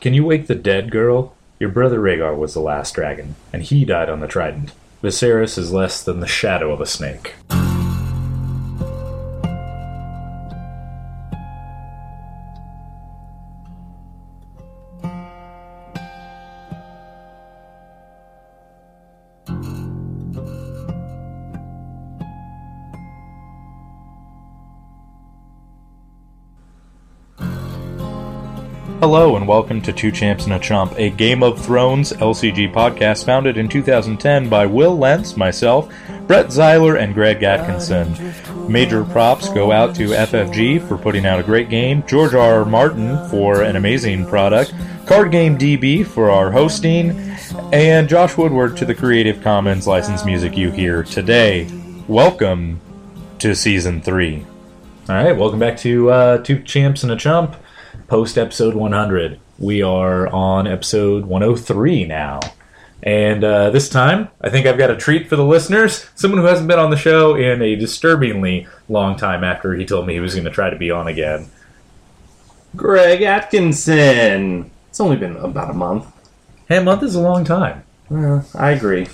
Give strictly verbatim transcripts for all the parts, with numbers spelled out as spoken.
Can you wake the dead, girl? Your brother Rhaegar was the last dragon, and he died on the Trident. Viserys is less than the shadow of a snake. Hello and welcome to Two Champs and a Chump, a Game of Thrones L C G podcast founded in two thousand ten by Will Lentz, myself, Brett Zeiler, and Greg Atkinson. Major props go out to F F G for putting out a great game, George R. R. Martin for an amazing product, Card Game D B for our hosting, and Josh Woodward to the Creative Commons licensed music you hear today. Welcome to Season three. Alright, welcome back to uh, Two Champs and a Chump. Post episode one hundred. We are on episode one oh three now. And uh, this time, I think I've got a treat for the listeners. Someone who hasn't been on the show in a disturbingly long time after he told me he was going to try to be on again. Greg Atkinson. It's only been about a month. Hey, a month is a long time. Well, I agree.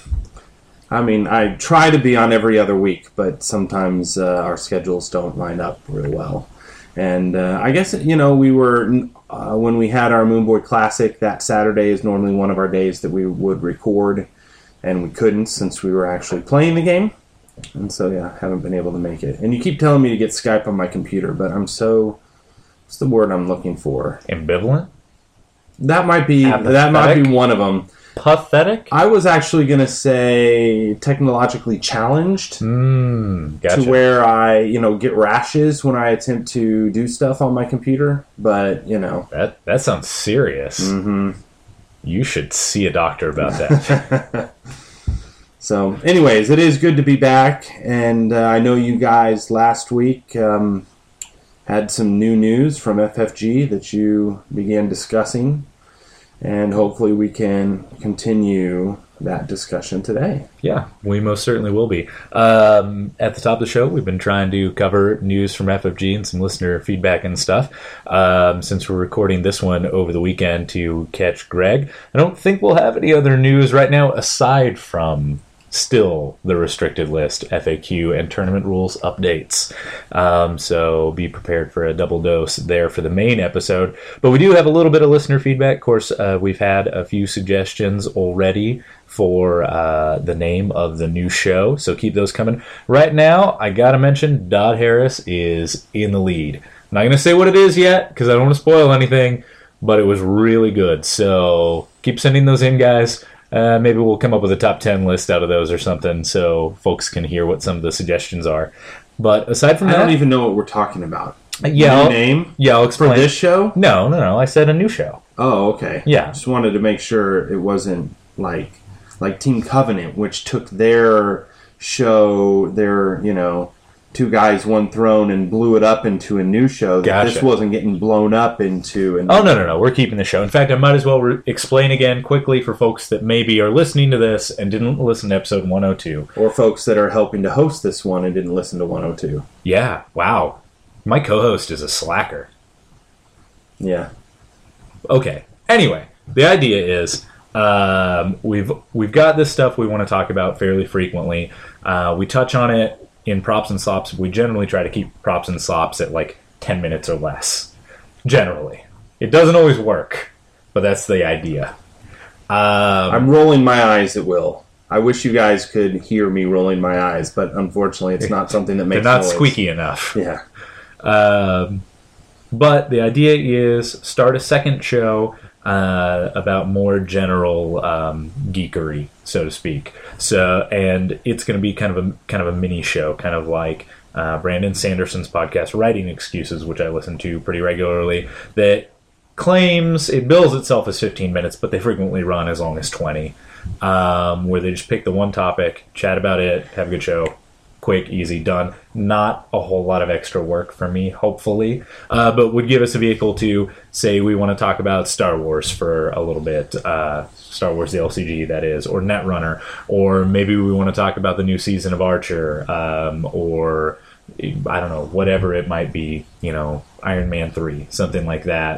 I mean, I try to be on every other week, but sometimes uh, our schedules don't line up real well. And uh, I guess, you know, we were, uh, when we had our Moonboy Classic, that Saturday is normally one of our days that we would record, and we couldn't since we were actually playing the game. And so, yeah, haven't been able to make it. And you keep telling me to get Skype on my computer, but I'm so, what's the word I'm looking for? Ambivalent? That might be, Apathetic? that might be one of them. Pathetic? I was actually going to say technologically challenged mm, gotcha. to where I, you know, get rashes when I attempt to do stuff on my computer. But, you know. That that sounds serious. Mm-hmm. You should see a doctor about that. So, anyways, it is good to be back. And uh, I know you guys last week um, had some new news from F F G that you began discussing. And hopefully we can continue that discussion today. Yeah, we most certainly will be. Um, at the top of the show, we've been trying to cover news from F F G and some listener feedback and stuff. Um, since we're recording this one over the weekend to catch Greg, I don't think we'll have any other news right now aside from still the restricted list, F A Q, and tournament rules updates. Um, so be prepared for a double dose there for the main episode. But we do have a little bit of listener feedback. Of course, uh, we've had a few suggestions already for uh, the name of the new show, so keep those coming. Right now, I gotta mention, Dodd Harris is in the lead. I'm not gonna say what it is yet, because I don't want to spoil anything, but it was really good. So keep sending those in, guys. Uh, maybe we'll come up with a top ten list out of those or something so folks can hear what some of the suggestions are. But aside from I that... I don't even know what we're talking about. Yeah, new I'll, name? Yeah, I'll explain. For this show? No, no, no. I said a new show. Oh, okay. Yeah. Just wanted to make sure it wasn't like like Team Covenant, which took their show, their, you know... Two Guys, One Throne, and blew it up into a new show. That Gotcha. This wasn't getting blown up into... A new oh, no, no, no. We're keeping the show. In fact, I might as well re- explain again quickly for folks that maybe are listening to this and didn't listen to episode one oh two. Or folks that are helping to host this one and didn't listen to one oh two. Yeah, wow. My co-host is a slacker. Yeah. Okay. Anyway, the idea is um, we've we've got this stuff we want to talk about fairly frequently. Uh, we touch on it in props and slops. We generally try to keep props and slops at like ten minutes or less. Generally. It doesn't always work, but that's the idea. Um, I'm rolling my eyes at Will. I wish you guys could hear me rolling my eyes, but unfortunately it's not something that makes They're not noise. squeaky enough. Yeah. Um, but the idea is start a second show uh, about more general um, geekery, so to speak. So, and it's going to be kind of a kind of a mini show, kind of like uh, Brandon Sanderson's podcast, Writing Excuses, which I listen to pretty regularly. That claims it bills itself as fifteen minutes, but they frequently run as long as twenty. Um, where they just pick the one topic, chat about it, have a good show. Quick, easy, done. Not a whole lot of extra work for me, hopefully, uh, but would give us a vehicle to say we want to talk about Star Wars for a little bit, uh, Star Wars the L C G, that is, or Netrunner, or maybe we want to talk about the new season of Archer, um, or I don't know, whatever it might be, you know, Iron Man three, something like that.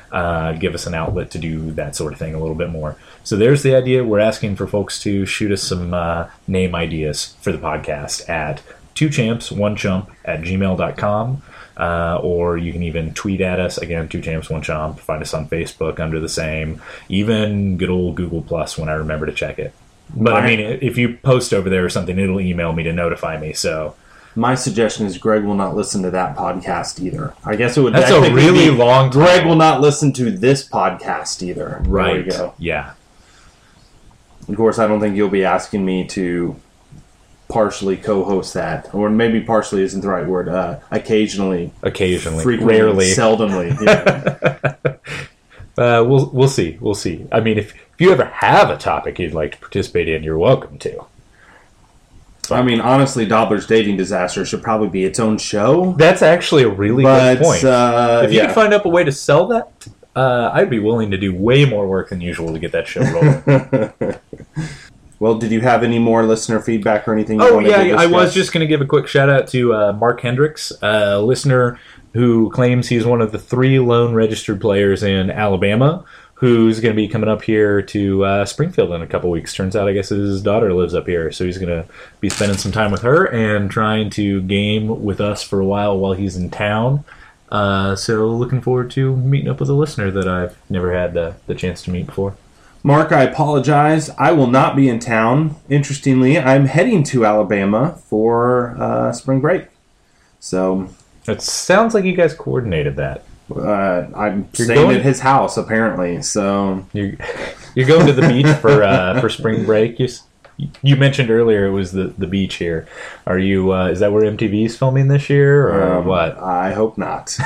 uh, give us an outlet to do that sort of thing a little bit more. So there's the idea. We're asking for folks to shoot us some uh, name ideas for the podcast at two champs one chump at gmail dot com. Uh, or you can even tweet at us, again, two champs one chump. Find us on Facebook under the same. Even good old Google Plus when I remember to check it. But, I mean, if you post over there or something, it'll email me to notify me, so... My suggestion is Greg will not listen to that podcast either. I guess it would... That's a really long time. Greg will not listen to this podcast either. Right. There we go. Yeah. Of course, I don't think you'll be asking me to partially co-host that. Or maybe partially isn't the right word. Uh, occasionally. Occasionally. Frequently. Rarely. Seldomly. Yeah. uh, we'll, we'll see. We'll see. I mean, if, if you ever have a topic you'd like to participate in, you're welcome to. I mean, honestly, Dobler's Dating Disaster should probably be its own show. That's actually a really but, good point. Uh, if you yeah. could find up a way to sell that, uh, I'd be willing to do way more work than usual to get that show rolling. Well, did you have any more listener feedback or anything? You oh, wanted yeah, to I was discuss? just going to give a quick shout-out to uh, Mark Hendricks, a listener who claims he's one of the three lone registered players in Alabama who's going to be coming up here to uh, Springfield in a couple weeks. Turns out, I guess, his daughter lives up here, so he's going to be spending some time with her and trying to game with us for a while while he's in town. Uh, so looking forward to meeting up with a listener that I've never had the, the chance to meet before. Mark, I apologize. I will not be in town. Interestingly, I'm heading to Alabama for uh, spring break. So... It sounds like you guys coordinated that. Uh, I'm You're staying going? at his house, apparently. So You're, you're going to the beach for uh, for spring break. You, s- you mentioned earlier it was the, the beach here. Are you? Uh, is that where M T V's filming this year, or um, what? I hope not.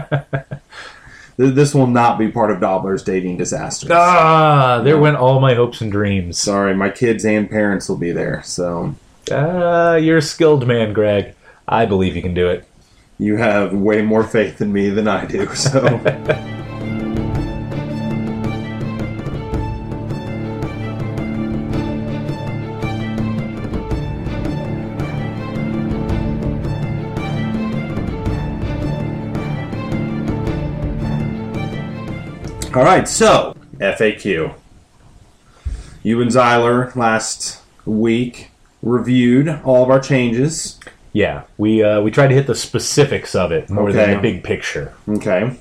This will not be part of Dobler's Dating Disasters. Ah, there No. went all my hopes and dreams. Sorry, my kids and parents will be there. So Ah, you're a skilled man, Greg. I believe you can do it. you have way more faith in me than I do. So. All right, so F A Q. You and Zyler last week reviewed all of our changes. Yeah, we uh, we tried to hit the specifics of it more than Okay. the big picture. Okay.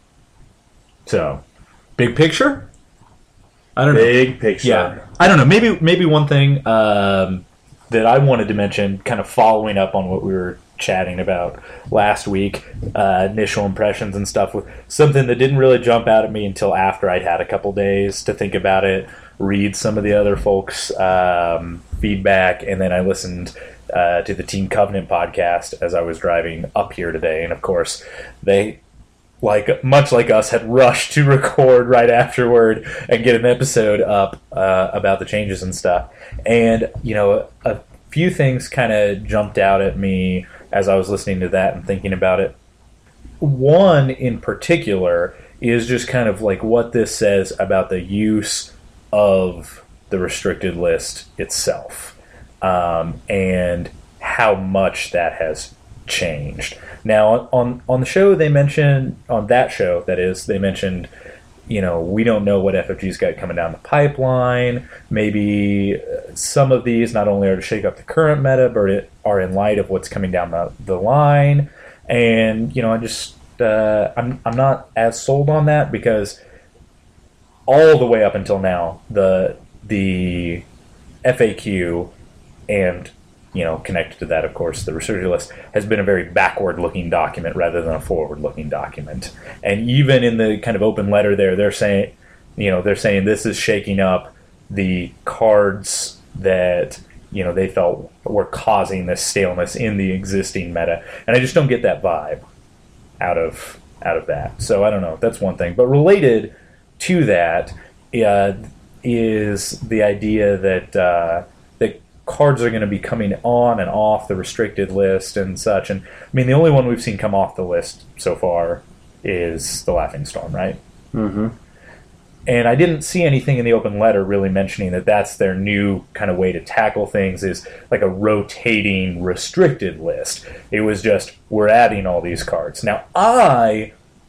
So, big picture? I don't know. Big picture. Yeah, I don't know. Maybe maybe one thing um, that I wanted to mention, kind of following up on what we were chatting about last week, uh, initial impressions and stuff, with something that didn't really jump out at me until after I'd had a couple days to think about it, read some of the other folks' um, feedback, and then I listened uh, to the Team Covenant podcast as I was driving up here today, and of course they, like much like us, had rushed to record right afterward and get an episode up uh, about the changes and stuff. And you know, a few things kind of jumped out at me as I was listening to that and thinking about it. One in particular is just kind of like what this says about the use of the restricted list itself, um, and how much that has changed. Now, on on the show, they mentioned, on that show, that is, they mentioned, you know, we don't know what F F G's got coming down the pipeline. Maybe some of these not only are to shake up the current meta, but it are in light of what's coming down the, the line. And, you know, I just, uh, I'm, I'm not as sold on that, because all the way up until now, the, the F A Q and, you know, connected to that, of course, the restricted list has been a very backward-looking document rather than a forward-looking document. And even in the kind of open letter there, they're saying, you know, they're saying this is shaking up the cards that, you know, they felt were causing this staleness in the existing meta. And I just don't get that vibe out of out of that. So I don't know. That's one thing. But related to that uh, is the idea that uh, that cards are going to be coming on and off the restricted list and such. And I mean, the only one we've seen come off the list so far is the Laughing Storm, right? Mm-hmm. And I didn't see anything in the open letter really mentioning that that's their new kind of way to tackle things, is like a rotating restricted list. It was just, we're adding all these cards. Now, I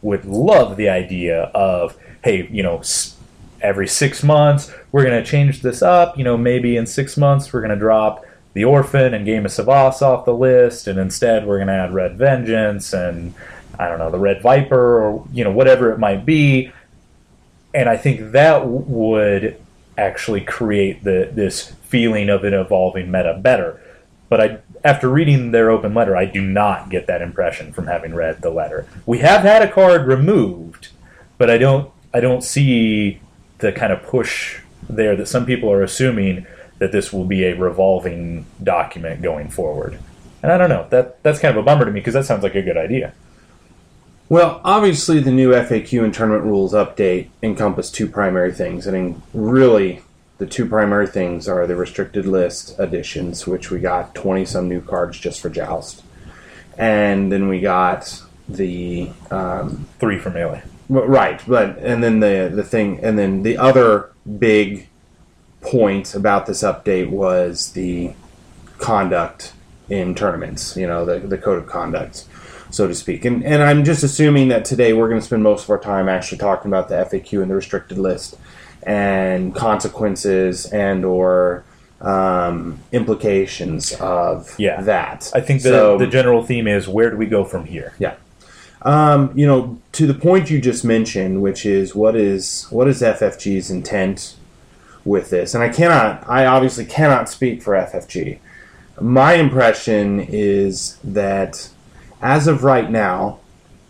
would love the idea of, hey, you know, every six months we're going to change this up. You know, maybe in six months we're going to drop the Orphan and Game of Savas off the list, and instead we're going to add Red Vengeance and, I don't know, the Red Viper, or, you know, whatever it might be. And I think that w- would actually create the this feeling of an evolving meta better. But I, after reading their open letter, I do not get that impression from having read the letter. We have had a card removed, but I don't I don't see the kind of push there that some people are assuming that this will be a revolving document going forward. And I don't know. That that's kind of a bummer to me, because that sounds like a good idea. Well, obviously the new F A Q and tournament rules update encompass two primary things. I mean, really, the two primary things are the restricted list additions, which we got twenty-some new cards just for Joust. And then we got the... Um, Three for Melee. Right, but and then the the thing, and then the other big point about this update was the conduct in tournaments, you know, the, the code of conduct, so to speak. And and I'm just assuming that today we're going to spend most of our time actually talking about the F A Q and the restricted list and consequences and or um, implications of yeah. that. I think the, so, the general theme is, where do we go from here? Yeah. Um, you know, to the point you just mentioned, which is what is what is F F G's intent with this? And I cannot, I obviously cannot speak for F F G. My impression is that as of right now,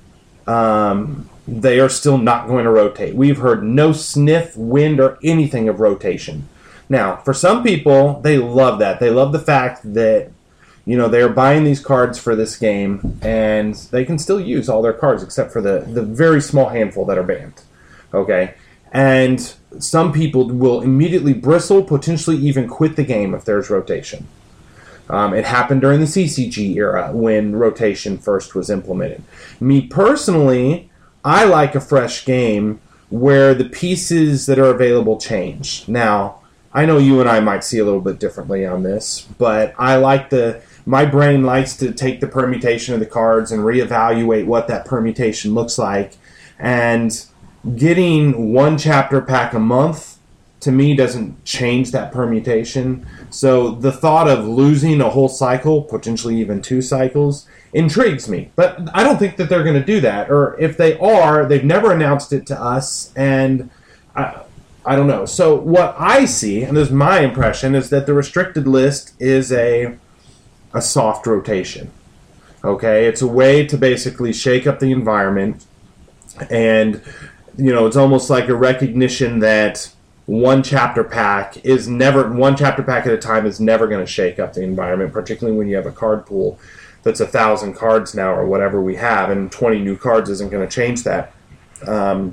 um, they are still not going to rotate. We've heard no sniff, wind, or anything of rotation. Now, for some people, they love that. They love the fact that, you know, they're buying these cards for this game, and they can still use all their cards except for the, the very small handful that are banned. Okay? And some people will immediately bristle, potentially even quit the game if there's rotation. Um, it happened during the C C G era when rotation first was implemented. Me personally, I like a fresh game where the pieces that are available change. Now, I know you and I might see a little bit differently on this, but I like the... My brain likes to take the permutation of the cards and reevaluate what that permutation looks like. And getting one chapter pack a month, to me, doesn't change that permutation. So the thought of losing a whole cycle, potentially even two cycles, intrigues me. But I don't think that they're going to do that. Or if they are, they've never announced it to us. And I, I don't know. So what I see, and this is my impression, is that the restricted list is a... a soft rotation. Okay? It's a way to basically shake up the environment, and, you know, it's almost like a recognition that one chapter pack is never, one chapter pack at a time is never going to shake up the environment, particularly when you have a card pool that's a thousand cards now or whatever we have, and twenty new cards isn't going to change that. Um,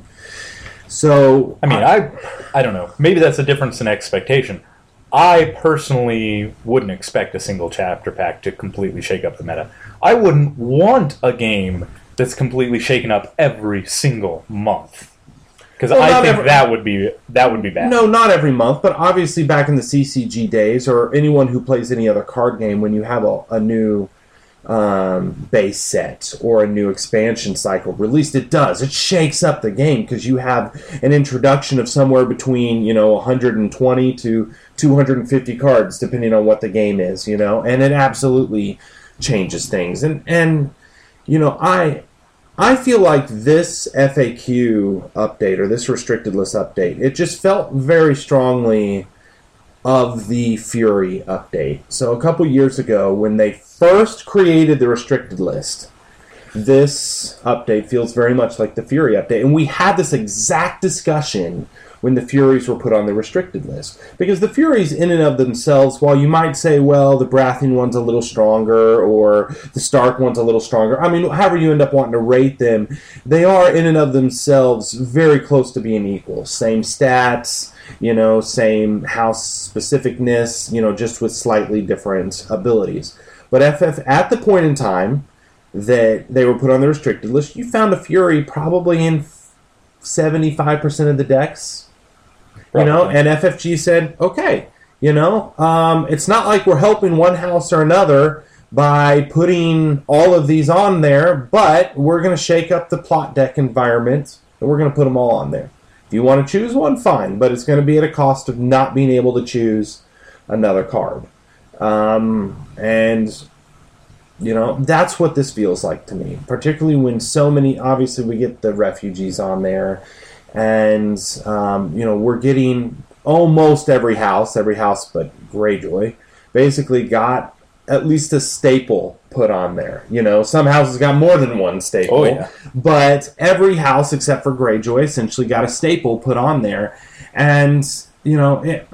so... I mean, I, I don't know. Maybe that's a difference in expectation. I personally wouldn't expect a single chapter pack to completely shake up the meta. I wouldn't want a game that's completely shaken up every single month, because well, I think every, that would be that would be bad. No, not every month, but obviously back in the C C G days, or anyone who plays any other card game, when you have a, a new um, base set or a new expansion cycle released, it does. It shakes up the game because you have an introduction of somewhere between, you know, one hundred twenty to two hundred fifty cards, depending on what the game is, you know, and it absolutely changes things. And, and you know, I I feel like this F A Q update, or this restricted list update, it just felt very strongly of the Fury update. So a couple years ago, when they first created the restricted list, this update feels very much like the Fury update. And we had this exact discussion when the Furies were put on the restricted list. Because the Furies, in and of themselves, while you might say, well, the Baratheon one's a little stronger, or the Stark one's a little stronger, I mean, however you end up wanting to rate them, they are, in and of themselves, very close to being equal. Same stats, you know, same house specificness, you know, just with slightly different abilities. But F F, at the point in time that they were put on the restricted list, you found a Fury probably in seventy-five percent of the decks. You know, and F F G said, okay, you know, um, it's not like we're helping one house or another, by putting all of these on there, but we're going to shake up the plot deck environment, and we're going to put them all on there. If you want to choose one, fine, but it's going to be at a cost of not being able to choose another card. Um, and, you know, that's what this feels like to me, particularly when so many, obviously we get the refugees on there, and, um, you know, we're getting almost every house, every house but Greyjoy, basically got at least a staple put on there. You know, some houses got more than one staple, oh, yeah. but every house except for Greyjoy essentially got a staple put on there. And, you know, it,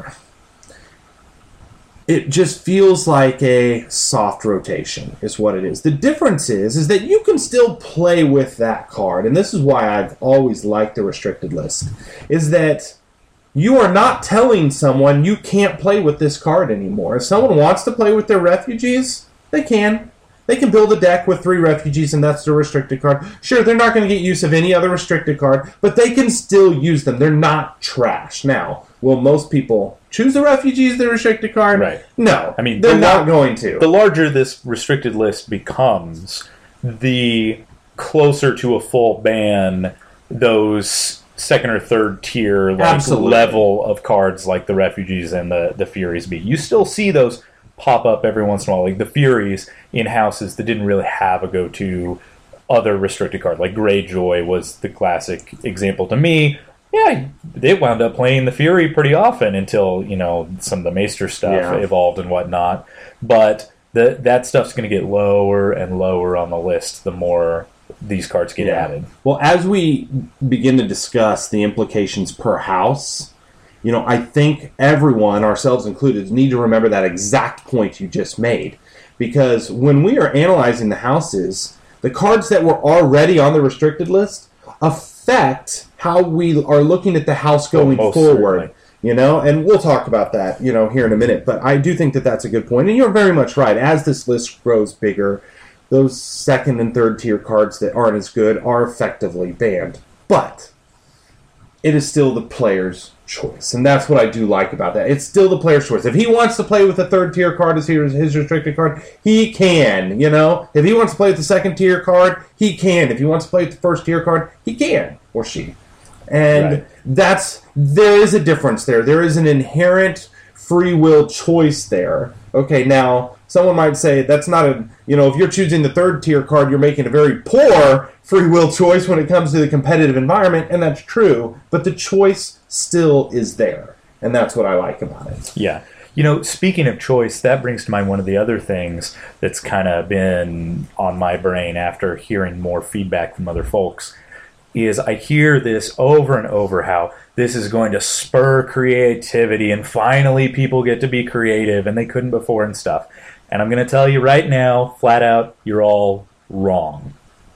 it just feels like a soft rotation is what it is. The difference is, is that you can still play with that card, and this is why I've always liked the restricted list, is that you are not telling someone you can't play with this card anymore. If someone wants to play with their refugees, they can. They can build a deck with three refugees, and that's their restricted card. Sure, they're not going to get use of any other restricted card, but they can still use them. They're not trash. Now, will most people choose the refugees the restricted card? Right. No. I mean, they're the not going to. The larger this restricted list becomes, the closer to a full ban those second or third tier like Absolutely. level of cards like the refugees and the, the Furies be. You still see those pop up every once in a while, like the Furies in houses that didn't really have a go-to other restricted card. Like Greyjoy was the classic example to me. Yeah, they wound up playing the Fury pretty often until, you know, some of the Maester stuff Yeah. evolved and whatnot. But the, that stuff's going to get lower and lower on the list the more these cards get Yeah. added. Well, as we begin to discuss the implications per house, you know, I think everyone, ourselves included, need to remember that exact point you just made. Because when we are analyzing the houses, the cards that were already on the restricted list affect how we are looking at the house going Most forward. certainly. You know, and we'll talk about that, you know, here in a minute. But I do think that that's a good point. And you're very much right. As this list grows bigger, those second and third tier cards that aren't as good are effectively banned. But it is still the player's choice. And that's what I do like about that. It's still the player's choice. If he wants to play with a third tier card as his restricted card, he can, you know. If he wants to play with the second tier card, he can. If he wants to play with the first tier card, he can, or she. And Right. that's, there is a difference there. There is an inherent free will choice there. Okay, now, someone might say that's not a, you know, if you're choosing the third tier card, you're making a very poor free will choice when it comes to the competitive environment, and that's true, but the choice still is there, and that's what I like about it. Yeah. You know, speaking of choice, that brings to mind one of the other things that's kind of been on my brain after hearing more feedback from other folks, is I hear this over and over, how this is going to spur creativity, and finally people get to be creative, and they couldn't before and stuff. And I'm going to tell you right now, flat out, you're all wrong.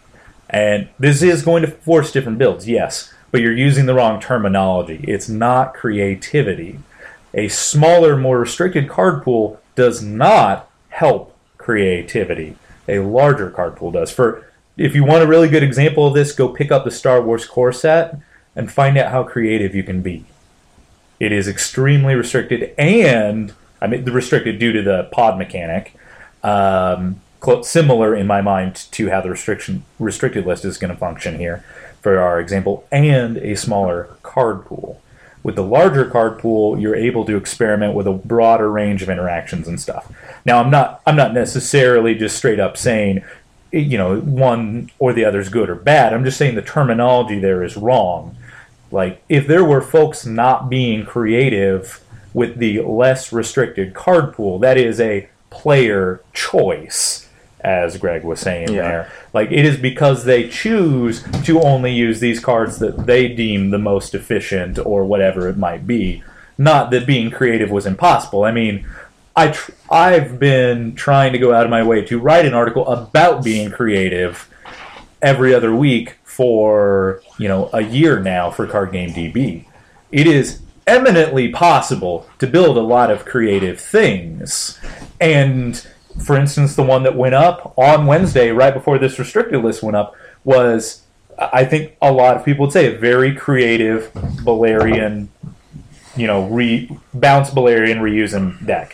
And this is going to force different builds, yes, but you're using the wrong terminology. It's not creativity. A smaller, more restricted card pool does not help creativity. A larger card pool does. For if you want a really good example of this, go pick up the Star Wars core set and find out how creative you can be. It is extremely restricted, and I mean, the restricted due to the pod mechanic, um, similar in my mind to how the restriction restricted list is going to function here for our example, and a smaller card pool. With the larger card pool, you're able to experiment with a broader range of interactions and stuff. Now, I'm not I'm not necessarily just straight up saying, you know, one or the other is good or bad. I'm just saying the terminology there is wrong. Like, if there were folks not being creative with the less restricted card pool, that is a player choice, as Greg was saying Yeah. there. Like, it is because they choose to only use these cards that they deem the most efficient or whatever it might be. Not that being creative was impossible. I mean, I tr- I've been trying to go out of my way to write an article about being creative every other week for, you know, a year now for Card Game D B. It is eminently possible to build a lot of creative things. And, for instance, the one that went up on Wednesday, right before this restricted list went up, was, I think a lot of people would say, a very creative Balerion, you know, re- bounce Balerion reusing deck.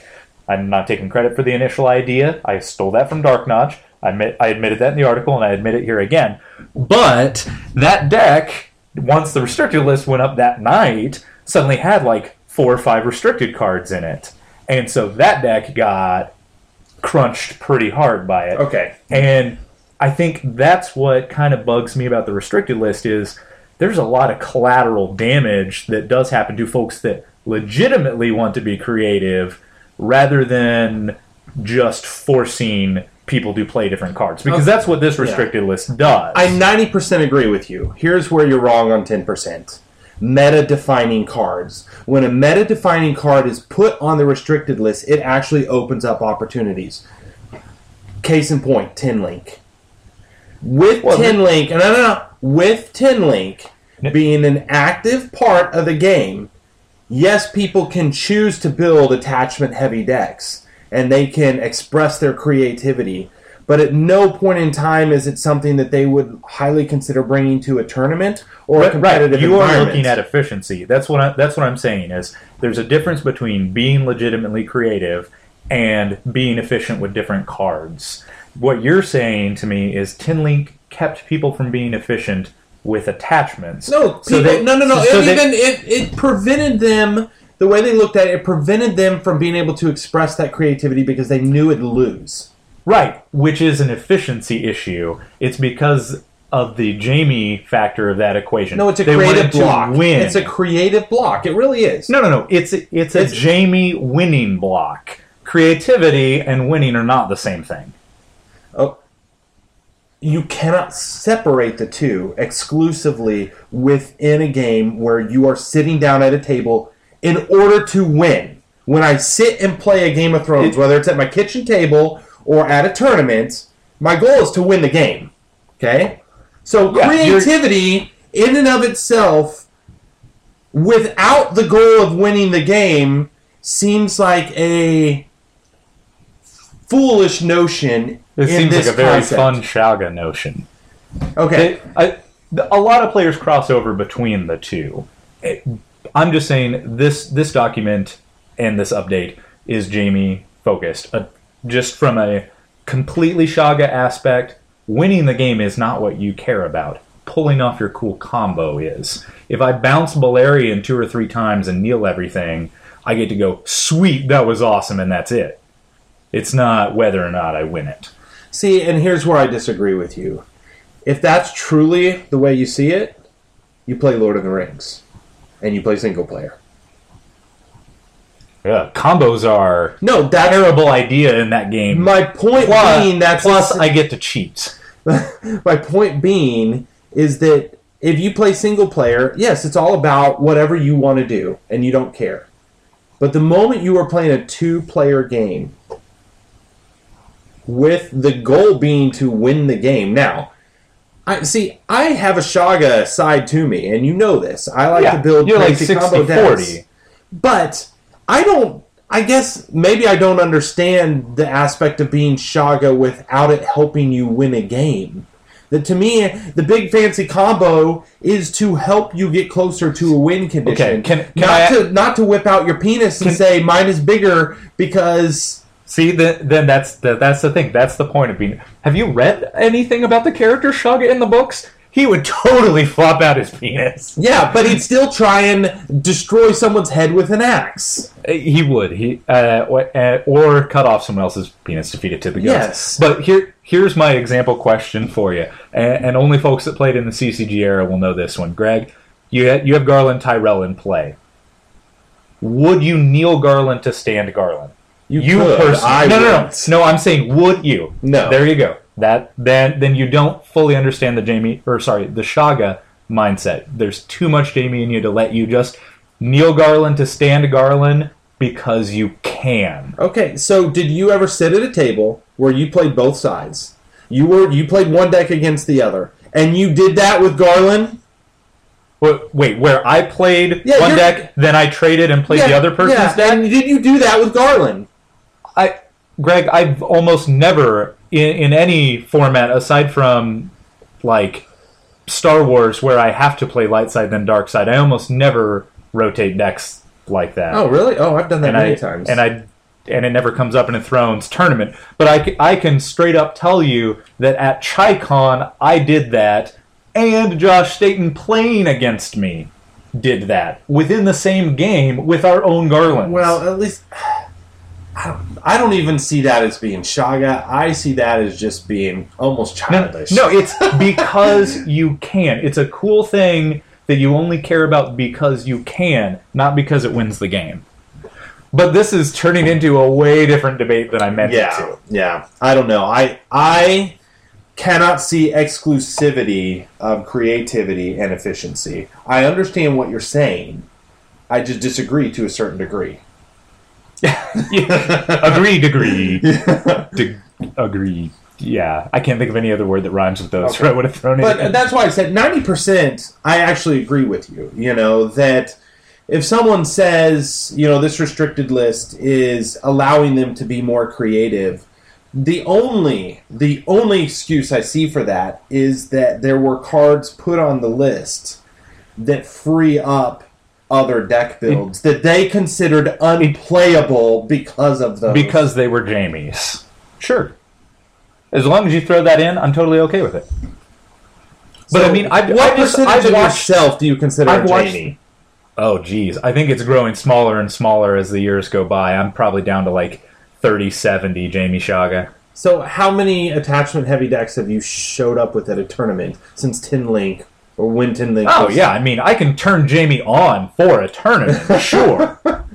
I'm not taking credit for the initial idea. I stole that from Dark Notch. I, admit, I admitted that in the article, and I admit it here again. But that deck, once the restricted list went up that night, suddenly had like four or five restricted cards in it. And so that deck got crunched pretty hard by it. Okay. And I think that's what kind of bugs me about the restricted list is there's a lot of collateral damage that does happen to folks that legitimately want to be creative rather than just forcing people to play different cards. Because that's what this restricted yeah. list does. I ninety percent agree with you. Here's where you're wrong on ten percent. Meta-defining cards. When a meta-defining card is put on the restricted list, it actually opens up opportunities. Case in point, Tin Link. With well, Tin Link, no, no, no, with Tin Link being an active part of the game, yes, people can choose to build attachment-heavy decks, and they can express their creativity. But at no point in time is it something that they would highly consider bringing to a tournament or a competitive right. You environment. are looking at efficiency. That's what I, that's what I'm saying. Is there's a difference between being legitimately creative and being efficient with different cards. What you're saying to me is Tin Link kept people from being efficient with attachments. No, so people, they, no, no, no. So it, they, even it, it prevented them. The way they looked at it, it prevented them from being able to express that creativity because they knew it'd lose. Right, which is an efficiency issue. It's because of the Jamie factor of that equation. No, it's a they creative block. Win. It's a creative block. It really is. No, no, no. It's a, it's a it's, Jamie winning block. Creativity and winning are not the same thing. Oh, you cannot separate the two exclusively within a game where you are sitting down at a table in order to win. When I sit and play a Game of Thrones, it, whether it's at my kitchen table or at a tournament, my goal is to win the game. Okay? So yeah, creativity in and of itself, without the goal of winning the game, seems like a foolish notion. It in seems this like a very concept. fun Shauga notion. Okay. They, I, a lot of players cross over between the two. It, I'm just saying this this document and this update is Jamie focused. Uh, just from a completely Shauga aspect, winning the game is not what you care about. Pulling off your cool combo is. If I bounce Balerion two or three times and kneel everything, I get to go, sweet, that was awesome, and that's it. It's not whether or not I win it. See, and here's where I disagree with you. If that's truly the way you see it, you play Lord of the Rings. And you play single player. Yeah, combos are no, that's a terrible idea in that game. My point plus, being that's plus I get to cheat. My point being is that if you play single player, yes, it's all about whatever you want to do, and you don't care. But the moment you are playing a two-player game, with the goal being to win the game, now, I see. I have a Shauga side to me, and you know this. I like yeah, to build you're like crazy combo decks, but I don't. I guess maybe I don't understand the aspect of being Shauga without it helping you win a game. That to me, the big fancy combo is to help you get closer to a win condition. Okay, can, can not I, to not to whip out your penis and can, say mine is bigger because. See, then, then that's the, that's the thing. That's the point of being... Have you read anything about the character Shauga in the books? He would totally flop out his penis. Yeah, but he'd still try and destroy someone's head with an axe. He would. He uh, or cut off someone else's penis to feed it to the goats. Yes. But here, here's my example question for you. And, and only folks that played in the C C G era will know this one. Greg, you have, you have Garland Tyrell in play. Would you kneel Garland to stand Garland? You, you personally, no, no, no, no. I'm saying, would you? No. There you go. That then, then you don't fully understand the Jamie, or sorry, the Shauga mindset. There's too much Jamie in you to let you just kneel Garland to stand Garland because you can. Okay, so did you ever sit at a table where you played both sides? You were you played one deck against the other, and you did that with Garland? Wait, where I played yeah, one deck, then I traded and played yeah, the other person's yeah. deck? And did you do that with Garland? I, Greg, I've almost never, in, in any format, aside from, like, Star Wars, where I have to play light side then dark side, I almost never rotate decks like that. Oh, really? Oh, I've done that and many I, times. And I and it never comes up in a Thrones tournament. But I, c- I can straight up tell you that at ChiCon, I did that, and Josh Staten playing against me did that within the same game with our own Garlands. Well, at least I don't, I don't even see that as being Shaga. I see that as just being almost childish. No, no, it's because you can. It's a cool thing that you only care about because you can, not because it wins the game. But this is turning into a way different debate than I meant yeah, it to. Yeah, I don't know. I I cannot see exclusivity of creativity and efficiency. I understand what you're saying. I just disagree to a certain degree. Agreed, agreed. De- agreed. Yeah, I can't think of any other word that rhymes with those, Okay. or I would have thrown it But in. that's why I said ninety percent, I actually agree with you. You know, that if someone says, you know, this restricted list is allowing them to be more creative, the only the only excuse I see for that is that there were cards put on the list that free up other deck builds it, that they considered unplayable because of those. Because they were Jamies. Sure. As long as you throw that in, I'm totally okay with it. But so I mean, I've, what I've just, percentage I've of watched, yourself do you consider I've a watched, Jamie? Oh, geez. I think it's growing smaller and smaller as the years go by. I'm probably down to like thirty seventy Jamie Shaga. So how many attachment-heavy decks have you showed up with at a tournament since Tin Link, or when Tin Link Oh, was... yeah. I mean, I can turn Jamie on for a tournament, sure.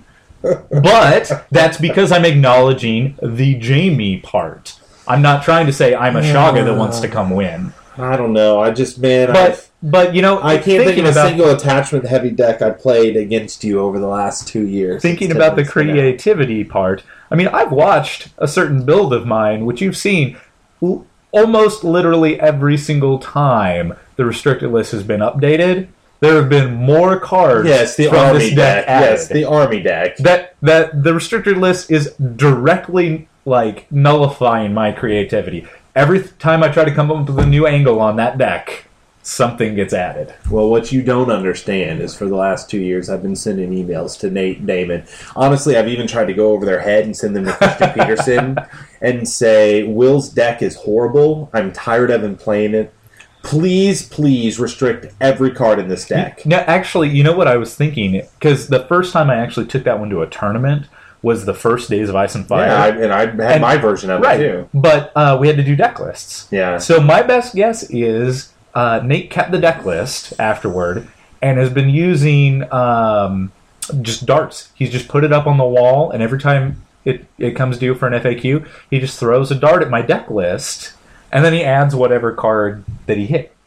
But that's because I'm acknowledging the Jamie part. I'm not trying to say I'm a Shaga that wants to come win. I don't know. I just, man... But, I've, but you know, I can't think of a about, single attachment-heavy deck I played against you over the last two years. Thinking It's about the different now. creativity part, I mean, I've watched a certain build of mine, which you've seen l- almost literally every single time the restricted list has been updated. There have been more cards Yes, the from army this deck. deck added. Yes, the army deck. that that the restricted list is directly like nullifying my creativity. Every time I try to come up with a new angle on that deck, something gets added. Well, what you don't understand is for the last two years, I've been sending emails to Nate Damon. Honestly, I've even tried to go over their head and send them to Christian Peterson and say, Will's deck is horrible. I'm tired of him playing it. Please, please restrict every card in this deck. Now, actually, you know what I was thinking? Because the first time I actually took that one to a tournament was the first Days of Ice and Fire. Yeah, I, and I had And- my version of right. it, too. But uh, we had to do deck lists. Yeah. So my best guess is uh, Nate kept the deck list afterward and has been using um, just darts. He's just put it up on the wall, and every time it, it comes due for an F A Q, he just throws a dart at my deck list, and then he adds whatever card that he hit.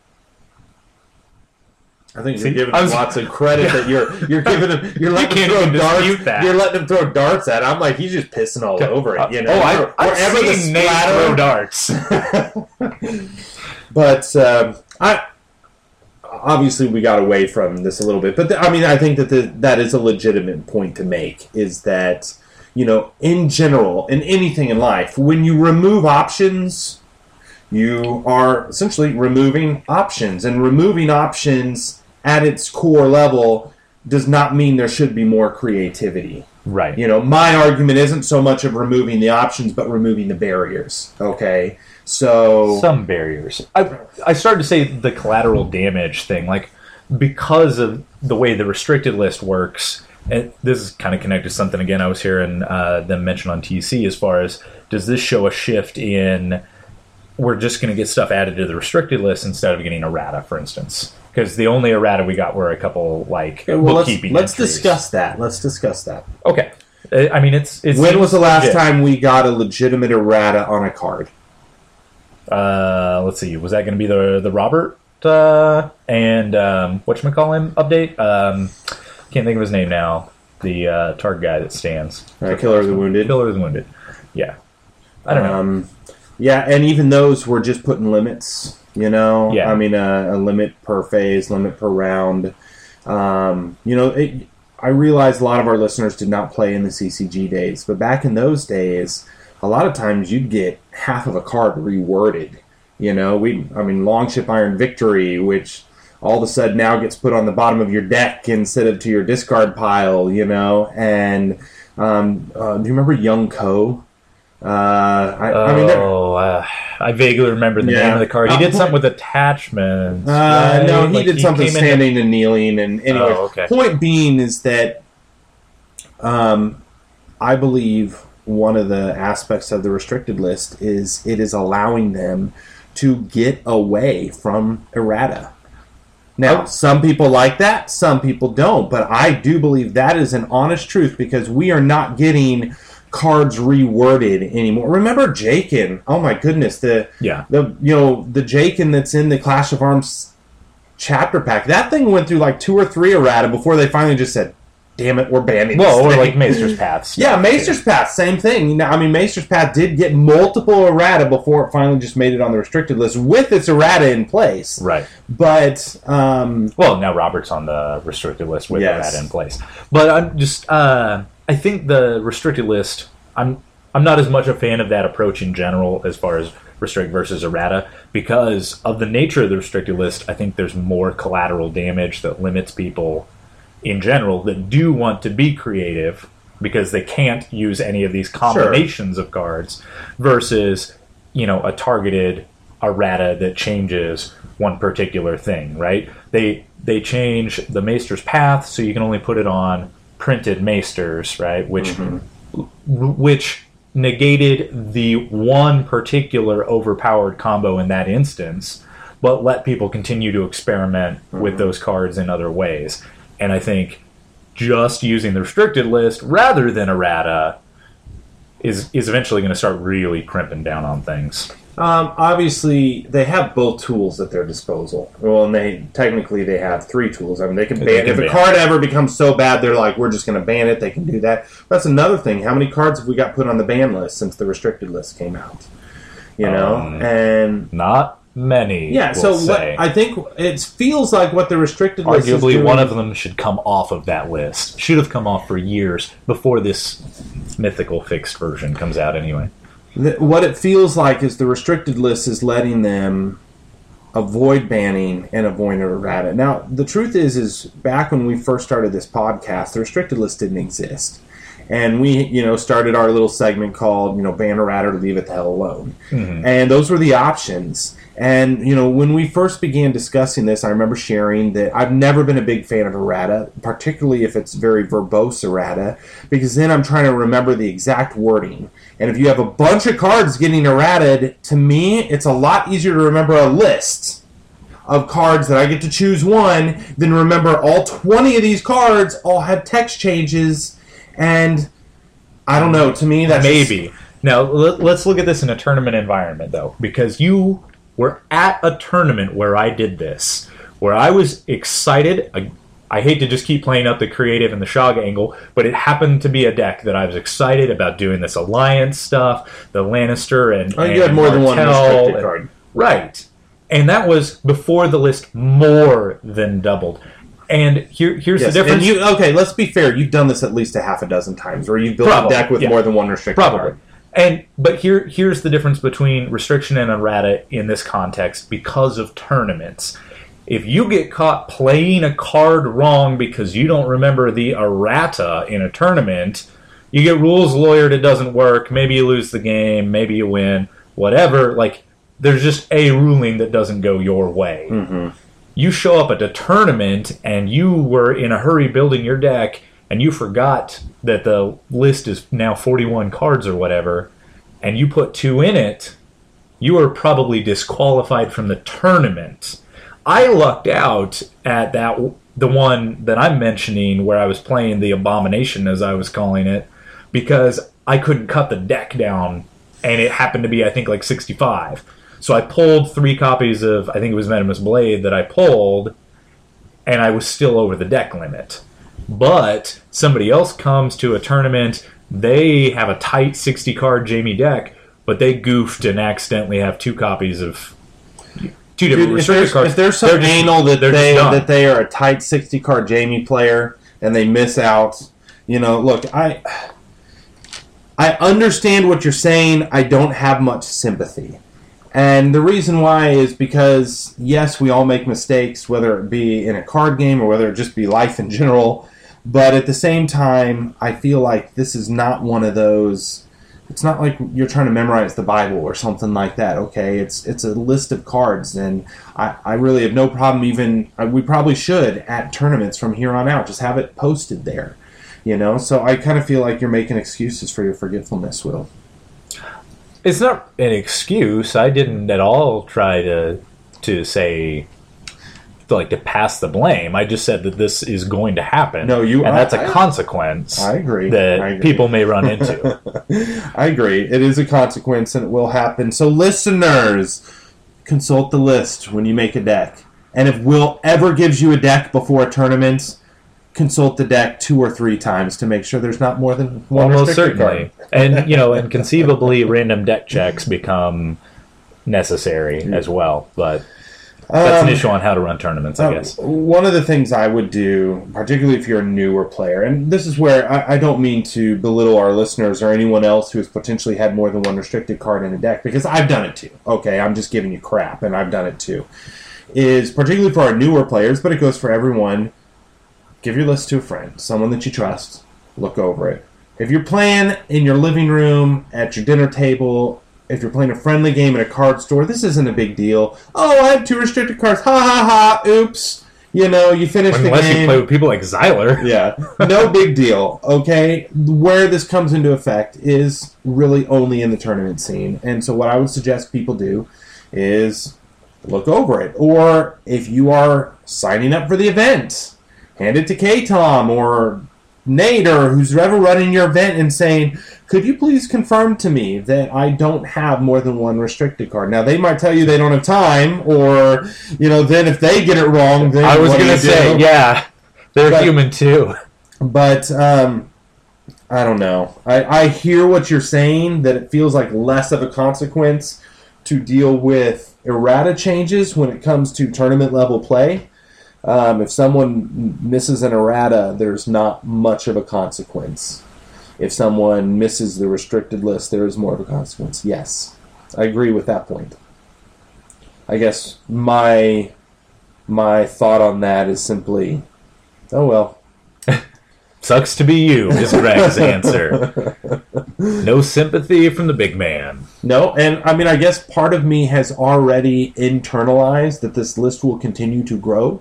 I think See, you're giving I him was- lots of credit that you're you're giving him you're letting him can't throw even darts. dispute that. You're letting him throw darts at. I'm like he's just pissing all over it. You know, oh, I, Where- I've wherever the seen Nate splatter- throw darts. But um, I obviously we got away from this a little bit. But the, I mean, I think that the, that is a legitimate point to make. Is that you know, in general, in anything in life, when you remove options, you are essentially removing options, and removing options at its core level does not mean there should be more creativity. Right. You know, my argument isn't so much of removing the options, but removing the barriers. Okay, so Some barriers. I I started to say the collateral damage thing, like because of the way the restricted list works. And this is kind of connected to something again I was hearing uh, them mention on T C as far as does this show a shift in we're just going to get stuff added to the restricted list instead of getting errata, for instance. Because the only errata we got were a couple like Okay, well, let's, bookkeeping let's entries. discuss that. Let's discuss that. Okay, Uh, I mean it's it's When was the last time we got a legitimate errata on a card? Uh, let's see. Was that going to be the the Robert uh, and um, whatchamacallhim update? Um, can't think of his name now. The uh, Targ guy that stands. Uh, Killer of the Wounded. Killer of the Wounded. Yeah. I don't know. Um, yeah, and even those were just putting limits. You know, Yeah. I mean, a, a limit per phase, limit per round. Um, you know, it, I realize a lot of our listeners did not play in the C C G days, but back in those days, a lot of times you'd get half of a card reworded. You know, we, I mean, Longship Iron Victory, which all of a sudden now gets put on the bottom of your deck instead of to your discard pile. You know, and Um, uh, do you remember Young Ko? Uh, I, oh, I mean, uh, I vaguely remember the yeah. name of the card. He uh, did something with attachments. Uh, right? No, he like did he something standing into... and kneeling. And anyway, oh, okay. Point being is that um, I believe one of the aspects of the restricted list is it is allowing them to get away from errata. Now, oh. some people like that, some people don't, but I do believe that is an honest truth because we are not getting cards reworded anymore. Remember Jakin? Oh my goodness, the yeah, the you know the Jakin that's in the Clash of Arms chapter pack. That thing went through like two or three errata before they finally just said, "Damn it, we're banning." Well, this or thing. like Maester's Path. Yeah, Maester's Path, same thing. I mean, Maester's Path did get multiple errata before it finally just made it on the restricted list with its errata in place. Right. But um, well, now Robert's on the restricted list with yes. errata in place. But I'm just, uh, I think the restricted list. I'm I'm not as much a fan of that approach in general as far as restrict versus errata because of the nature of the restricted list. I think there's more collateral damage that limits people in general that do want to be creative because they can't use any of these combinations sure. of cards versus, you know, a targeted errata that changes one particular thing, right? They they change the Maester's Path so you can only put it on printed Maesters, right? Which mm-hmm. which negated the one particular overpowered combo in that instance, but let people continue to experiment mm-hmm. with those cards in other ways. And I think just using the restricted list rather than errata is is eventually going to start really crimping down on things. Um, obviously, they have both tools at their disposal. Well, and they technically they have three tools. I mean, they can ban. They can if ban. a card ever becomes so bad, they're like, we're just going to ban it. They can do that. That's another thing. How many cards have we got put on the ban list since the restricted list came out? You know, um, and not many. Yeah. We'll so what, say. I think it feels like what the restricted list is arguably doing, one of them should come off of that list. Should have come off for years before this mythical fixed version comes out. Anyway. What it feels like is the restricted list is letting them avoid banning and avoid errata. Now, the truth is, is back when we first started this podcast, the restricted list didn't exist. And we, you know, started our little segment called, you know, ban errata or leave it the hell alone. Mm-hmm. And those were the options. And, you know, when we first began discussing this, I remember sharing that I've never been a big fan of errata, particularly if it's very verbose errata, because then I'm trying to remember the exact wording. And if you have a bunch of cards getting errated, to me, it's a lot easier to remember a list of cards that I get to choose one than remember all twenty of these cards all have text changes. And I don't know, to me, that's maybe. Just... Now, let's look at this in a tournament environment, though, because you were at a tournament where I did this, where I was excited. I, I hate to just keep playing up the creative and the Shog angle, but it happened to be a deck that I was excited about doing this alliance stuff, the Lannister and, oh, you and had more Martell, than one restricted card. Right. And that was before the list more than doubled. And here, here's yes, the difference. And you, okay, let's be fair. You've done this at least a half a dozen times, where you've built Probably, a deck with yeah. more than one restricted Probably. card. And but here here's the difference between restriction and errata in this context because of tournaments. If you get caught playing a card wrong because you don't remember the errata in a tournament, you get rules lawyered, it doesn't work, maybe you lose the game, maybe you win, whatever. Like, there's just a ruling that doesn't go your way. Mm-hmm. You show up at a tournament and you were in a hurry building your deck and you forgot that the list is now forty-one cards or whatever, and you put two in it, you are probably disqualified from the tournament. I lucked out at that the one that I'm mentioning where I was playing the Abomination, as I was calling it, because I couldn't cut the deck down, and it happened to be, I think, like sixty-five. So I pulled three copies of, I think it was Venomous Blade that I pulled, and I was still over the deck limit. But somebody else comes to a tournament, they have a tight sixty-card Jamie deck, but they goofed and accidentally have two copies of two different Dude, restricted if cards. If there's some they're just, anal that they're they that they are a tight sixty-card Jamie player and they miss out, you know, look, I I understand what you're saying. I don't have much sympathy. And the reason why is because, yes, we all make mistakes, whether it be in a card game or whether it just be life in general. But at the same time, I feel like this is not one of those. It's not like you're trying to memorize the Bible or something like that. Okay, it's it's a list of cards, and I, I really have no problem. Even we probably should at tournaments from here on out just have it posted there. You know, so I kind of feel like you're making excuses for your forgetfulness, Will. It's not an excuse. I didn't at all try to to say. Like to pass the blame. I just said that this is going to happen. No, you, and I, that's a I, consequence. I agree that I agree. people may run into. I agree. It is a consequence, and it will happen. So, listeners, consult the list when you make a deck. And if Will ever gives you a deck before a tournament, consult the deck two or three times to make sure there's not more than one. Almost certainly, card. And you know, and conceivably, random deck checks become necessary mm. as well, but. That's an issue on how to run tournaments, I guess. Uh, one of the things I would do, particularly if you're a newer player, and this is where I, I don't mean to belittle our listeners or anyone else who has potentially had more than one restricted card in a deck, because I've done it too. Okay, I'm just giving you crap, and I've done it too. Is particularly for our newer players, but it goes for everyone. Give your list to a friend, someone that you trust. Look over it. If you're playing in your living room, at your dinner table, if you're playing a friendly game at a card store, this isn't a big deal. Oh, I have two restricted cards. Ha ha ha. Oops. You know, you finish the game. Unless you play with people like Xyler. Yeah. No big deal. Okay? Where this comes into effect is really only in the tournament scene. And so what I would suggest people do is look over it. Or if you are signing up for the event, hand it to K-Tom or Nate or who's ever running your event and saying, could you please confirm to me that I don't have more than one restricted card? Now, they might tell you they don't have time, or, you know, then if they get it wrong, then I was going to say, yeah, they're but, human too. But, um, I don't know. I, I hear what you're saying, that it feels like less of a consequence to deal with errata changes when it comes to tournament-level play. Um, if someone misses an errata, there's not much of a consequence. If someone misses the restricted list, there is more of a consequence. Yes, I agree with that point. I guess my my thought on that is simply, oh well. Sucks to be you, is Greg's answer. No sympathy from the big man. No, and I mean, I guess part of me has already internalized that this list will continue to grow.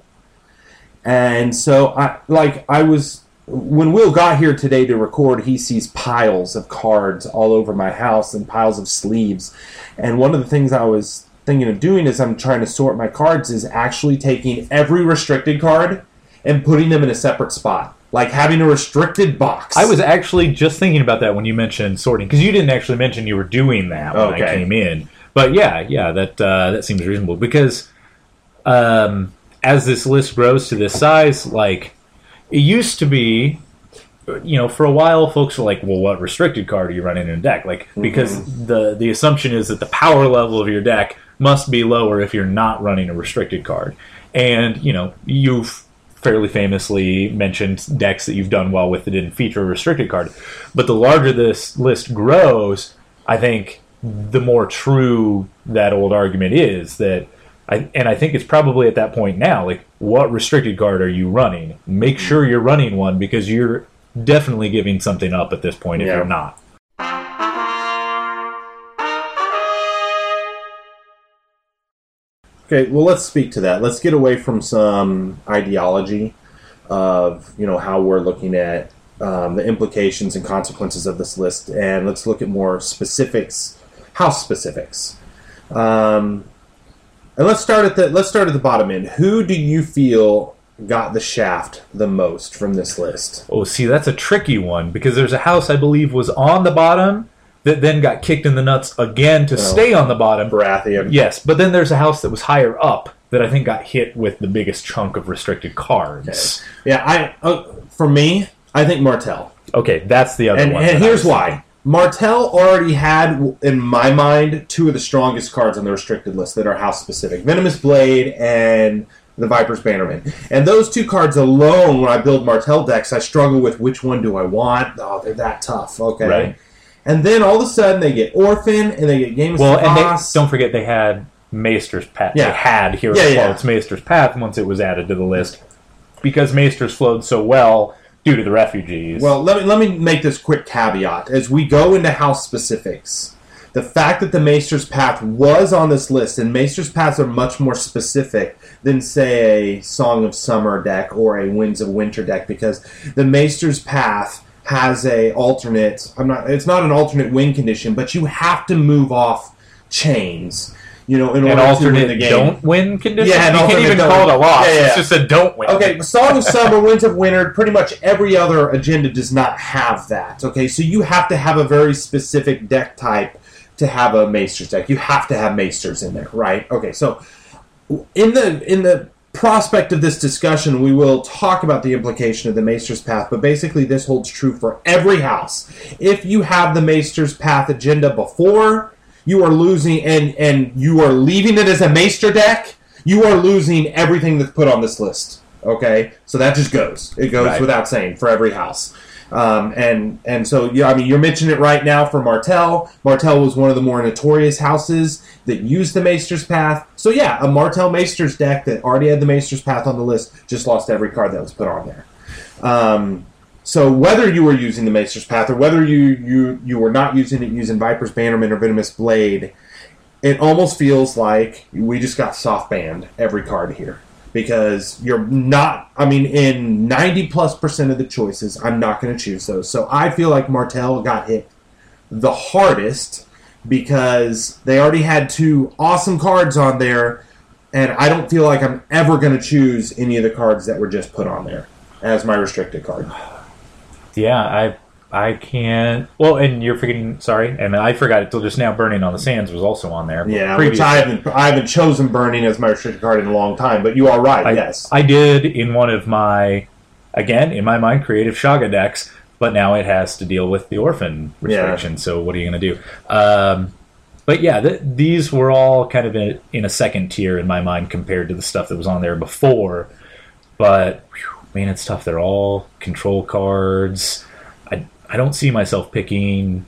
And so, I like, I was, when Will got here today to record, he sees piles of cards all over my house and piles of sleeves. And one of the things I was thinking of doing as I'm trying to sort my cards is actually taking every restricted card and putting them in a separate spot. Like having a restricted box. I was actually just thinking about that when you mentioned sorting, because you didn't actually mention you were doing that when okay. I came in. But yeah, yeah, that uh, that seems reasonable, because um, as this list grows to this size, like, it used to be, you know, for a while, folks were like, well, what restricted card are you running in a deck? Like, because mm-hmm. the, the assumption is that the power level of your deck must be lower if you're not running a restricted card. And, you know, you've fairly famously mentioned decks that you've done well with that didn't feature a restricted card. But the larger this list grows, I think the more true that old argument is that, I, and I think it's probably at that point now, like, what restricted card are you running? Make sure you're running one, because you're definitely giving something up at this point if yeah. you're not. Okay, well, let's speak to that. Let's get away from some ideology of, you know, how we're looking at um, the implications and consequences of this list, and let's look at more specifics, house specifics. Um, and let's start at the let's start at the bottom end. Who do you feel got the shaft the most from this list? Oh, see, that's a tricky one, because there's a house I believe was on the bottom that then got kicked in the nuts again to oh, stay on the bottom. Baratheon. Yes, but then there's a house that was higher up that I think got hit with the biggest chunk of restricted cards. Okay. Yeah, I uh, for me, I think Martell. Okay, that's the other and, one. And here's why. Martell already had, in my mind, two of the strongest cards on the restricted list that are house-specific. Venomous Blade and the Viper's Bannerman. And those two cards alone, when I build Martell decks, I struggle with which one do I want. Oh, they're that tough. Okay. Right. And then all of a sudden they get Orphan and they get Game of Well, and Boss. they, don't forget they had Maester's Path. Yeah. They had Hero yeah, Quotes yeah. Maester's Path once it was added to the list. Because Maester's flowed so well, due to the refugees. Well, let me let me make this quick caveat as we go into house specifics. The fact that the Maester's Path was on this list, and Maester's Paths are much more specific than, say, a Song of Summer deck or a Winds of Winter deck, because the Maester's Path has a alternate. I'm not. It's not an alternate win condition, but you have to move off chains. You know, in an order alternate to win the game. don't win condition? Yeah, an you can't even alternate call it a loss. Yeah, yeah. It's just a don't win. Okay, Song of Summer, Winds of Winter, pretty much every other agenda does not have that. Okay, so you have to have a very specific deck type to have a Maester's deck. You have to have Maesters in there, right? Okay, so in the in the prospect of this discussion, we will talk about the implication of the Maester's Path, but basically this holds true for every house. If you have the Maester's Path agenda before, you are losing, and, and you are leaving it as a Maester deck, you are losing everything that's put on this list. Okay? So that just goes. It goes right. without saying for every house. Um, and and so, yeah, I mean, you're mentioning it right now for Martell. Martell was one of the more notorious houses that used the Maester's Path. So, yeah, a Martell Maester's deck that already had the Maester's Path on the list just lost every card that was put on there. Um... So whether you were using the Maester's Path or whether you, you, you were not using it using Viper's Bannerman or Venomous Blade, it almost feels like we just got soft banned every card here. Because you're not, I mean, in ninety plus percent of the choices, I'm not going to choose those. So I feel like Martell got hit the hardest because they already had two awesome cards on there, and I don't feel like I'm ever going to choose any of the cards that were just put on there as my restricted card. Yeah, I I can't... Well, and you're forgetting... Sorry, and I forgot it till just now. Burning on the Sands was also on there. Yeah, which I haven't, I haven't chosen Burning as my restricted card in a long time, but you are right, I, yes. I did in one of my, again, in my mind, creative Shaga decks, but now it has to deal with the Orphan restriction, yeah. So what are you going to do? Um, but yeah, th- these were all kind of in, in a second tier in my mind compared to the stuff that was on there before, but... Whew, man, it's tough. They're all control cards. I, I don't see myself picking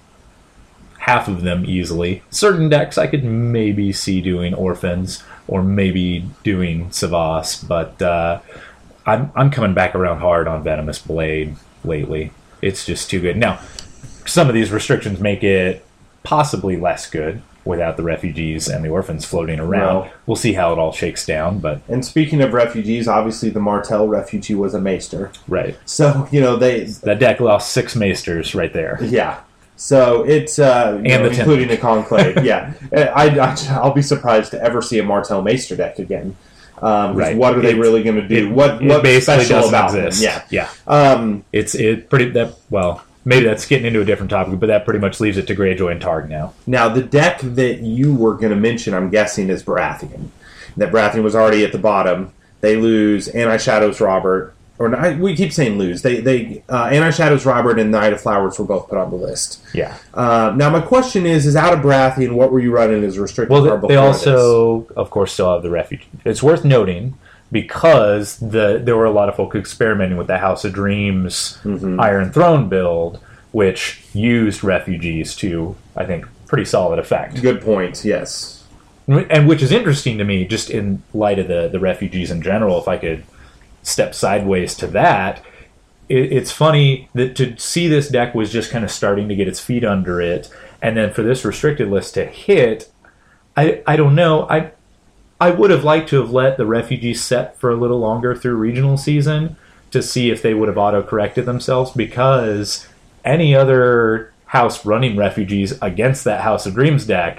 half of them easily. Certain decks I could maybe see doing Orphans or maybe doing Savas, but uh, I'm, I'm coming back around hard on Venomous Blade lately. It's just too good. Now, some of these restrictions make it possibly less good without the refugees and the orphans floating around. Well, we'll see how it all shakes down. But and speaking of refugees, obviously the Martell refugee was a Maester. Right. So, you know, they... That deck lost six Maesters right there. Yeah. So it's... Uh, and know, the including the Conclave. Yeah. I, I, I'll be surprised to ever see a Martell Maester deck again. Um, right. What are they it, really going to do? It, what it What's basically special doesn't about exist. them? Yeah. Yeah. Um, it's it pretty... that Well... Maybe that's getting into a different topic, but that pretty much leaves it to Greyjoy and Targ now. Now, the deck that you were going to mention, I'm guessing, is Baratheon. That Baratheon was already at the bottom. They lose Anti-Shadows Robert. Or not, we keep saying lose. They they uh, Anti-Shadows Robert and Knight of Flowers were both put on the list. Yeah. Uh, now, my question is, is out of Baratheon, what were you running as a restricted well, card before they also, this? of course, still have the Refuge. It's worth noting... Because the there were a lot of folk experimenting with the House of Dreams mm-hmm. Iron Throne build, which used refugees to, I think, pretty solid effect. Good point, yes. And which is interesting to me, just in light of the, the refugees in general, if I could step sideways to that, it, it's funny that to see this deck was just kind of starting to get its feet under it, and then for this restricted list to hit, I I don't know, I... I would have liked to have let the refugees set for a little longer through regional season to see if they would have auto-corrected themselves, because any other house running refugees against that House of Dreams deck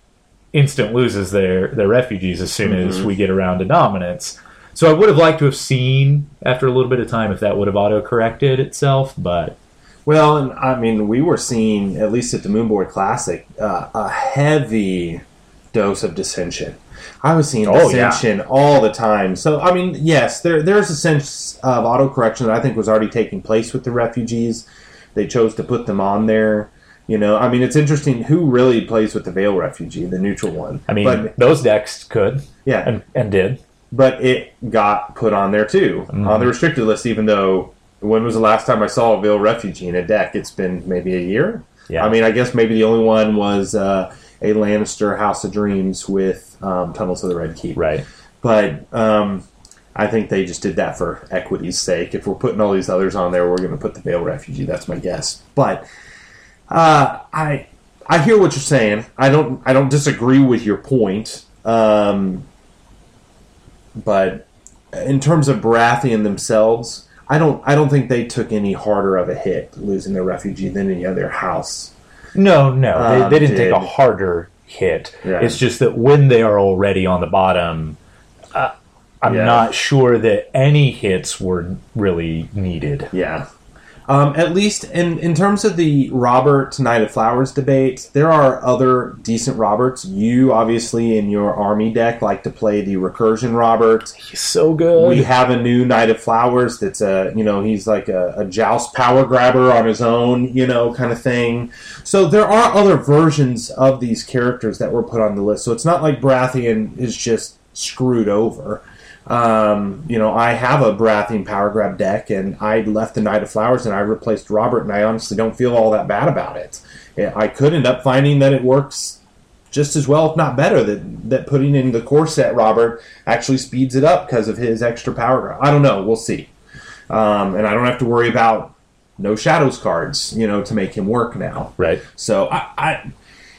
instant loses their, their refugees as soon mm-hmm. as we get around to dominance. So I would have liked to have seen, after a little bit of time, if that would have auto-corrected itself, but... Well, and I mean, we were seeing, at least at the Moonboard Classic, uh, a heavy dose of dissension. I was seeing oh, dissension yeah. all the time. So, I mean, yes, there there's a sense of auto-correction that I think was already taking place with the refugees. They chose to put them on there. You know, I mean, it's interesting who really plays with the Veil Refugee, the neutral one. I mean, but, those decks could. Yeah. And, and did. But it got put on there, too, mm-hmm. on the restricted list, even though, when was the last time I saw a Veil Refugee in a deck? It's been maybe a year? Yeah. I mean, I guess maybe the only one was uh, a Lannister House of Dreams with um, Tunnels of the Red Keep. Right. But, um, I think they just did that for equity's sake. If we're putting all these others on there, we're going to put the Vale Refugee. That's my guess. But uh, I I hear what you're saying. I don't I don't disagree with your point. Um, but in terms of Baratheon themselves, I don't I don't think they took any harder of a hit losing their refugee than any other house. No, no, Um, they, they didn't did. take a harder hit. Yeah. It's just that when they are already on the bottom, uh, I'm Yeah. not sure that any hits were really needed. Yeah. Um, at least in, in terms of the Robert Knight of Flowers debate, there are other decent Roberts. You, obviously, in your army deck, like to play the Recursion Robert. He's so good. We have a new Knight of Flowers that's a, you know, he's like a, a joust power grabber on his own, you know, kind of thing. So there are other versions of these characters that were put on the list. So it's not like Baratheon is just screwed over. Um, you know, I have a Baratheon power grab deck, and I left the Knight of Flowers, and I replaced Robert, and I honestly don't feel all that bad about it. I could end up finding that it works just as well, if not better, that that putting in the core set Robert actually speeds it up because of his extra power grab. I don't know. We'll see. Um, and I don't have to worry about no Shadows cards, you know, to make him work now. Right. So I... I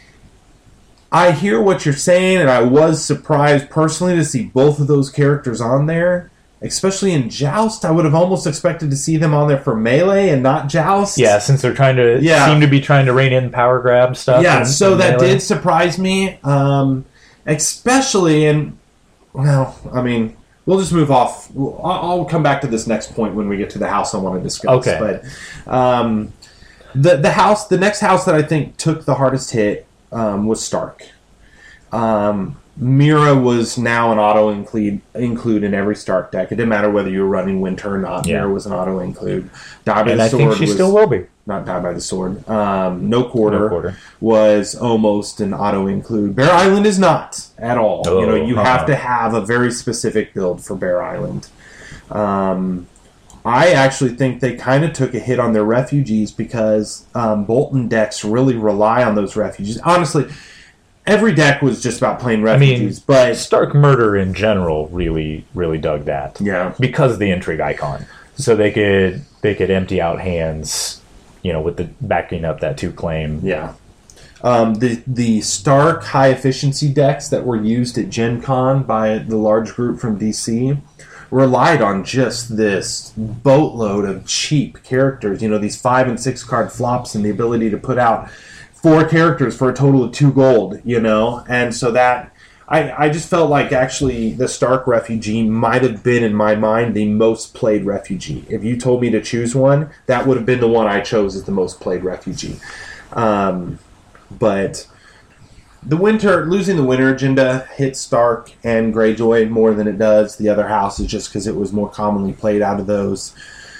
I hear what you're saying, and I was surprised personally to see both of those characters on there. Especially in Joust, I would have almost expected to see them on there for Melee and not Joust. Yeah, since they're trying to Yeah. seem to be trying to rein in power grab stuff. Yeah, in- so in that Melee. did surprise me. Um, especially in, well, I mean, we'll just move off. I'll, I'll come back to this next point when we get to the house I want to discuss. Okay. But um, the the house, the next house that I think took the hardest hit um, was Stark. Um, Mira was now an auto include include in every Stark deck. It didn't matter whether you were running Winter or not. Yeah. Mira was an auto include. Die by And the I Sword think she was still will be. not Die by the Sword. Um, no quarter, No quarter. was almost an auto include. Bear Island is not at all. Oh, you know, you uh-uh. have to have a very specific build for Bear Island. Um, I actually think they kind of took a hit on their refugees because um, Bolton decks really rely on those refugees. Honestly, every deck was just about playing refugees, I mean, but Stark Murder in general really, really dug that. yeah, Because of the intrigue icon. So they could they could empty out hands, you know, with the backing up that two claim. yeah. Um, the the Stark high efficiency decks that were used at Gen Con by the large group from D C relied on just this boatload of cheap characters. You know, these five and six card flops and the ability to put out four characters for a total of two gold, you know? And so that, I, I just felt like actually the Stark refugee might have been, in my mind, the most played refugee. If you told me to choose one, that would have been the one I chose as the most played refugee. Um, but the winter, losing the winter agenda hits Stark and Greyjoy more than it does the other houses just because it was more commonly played out of those.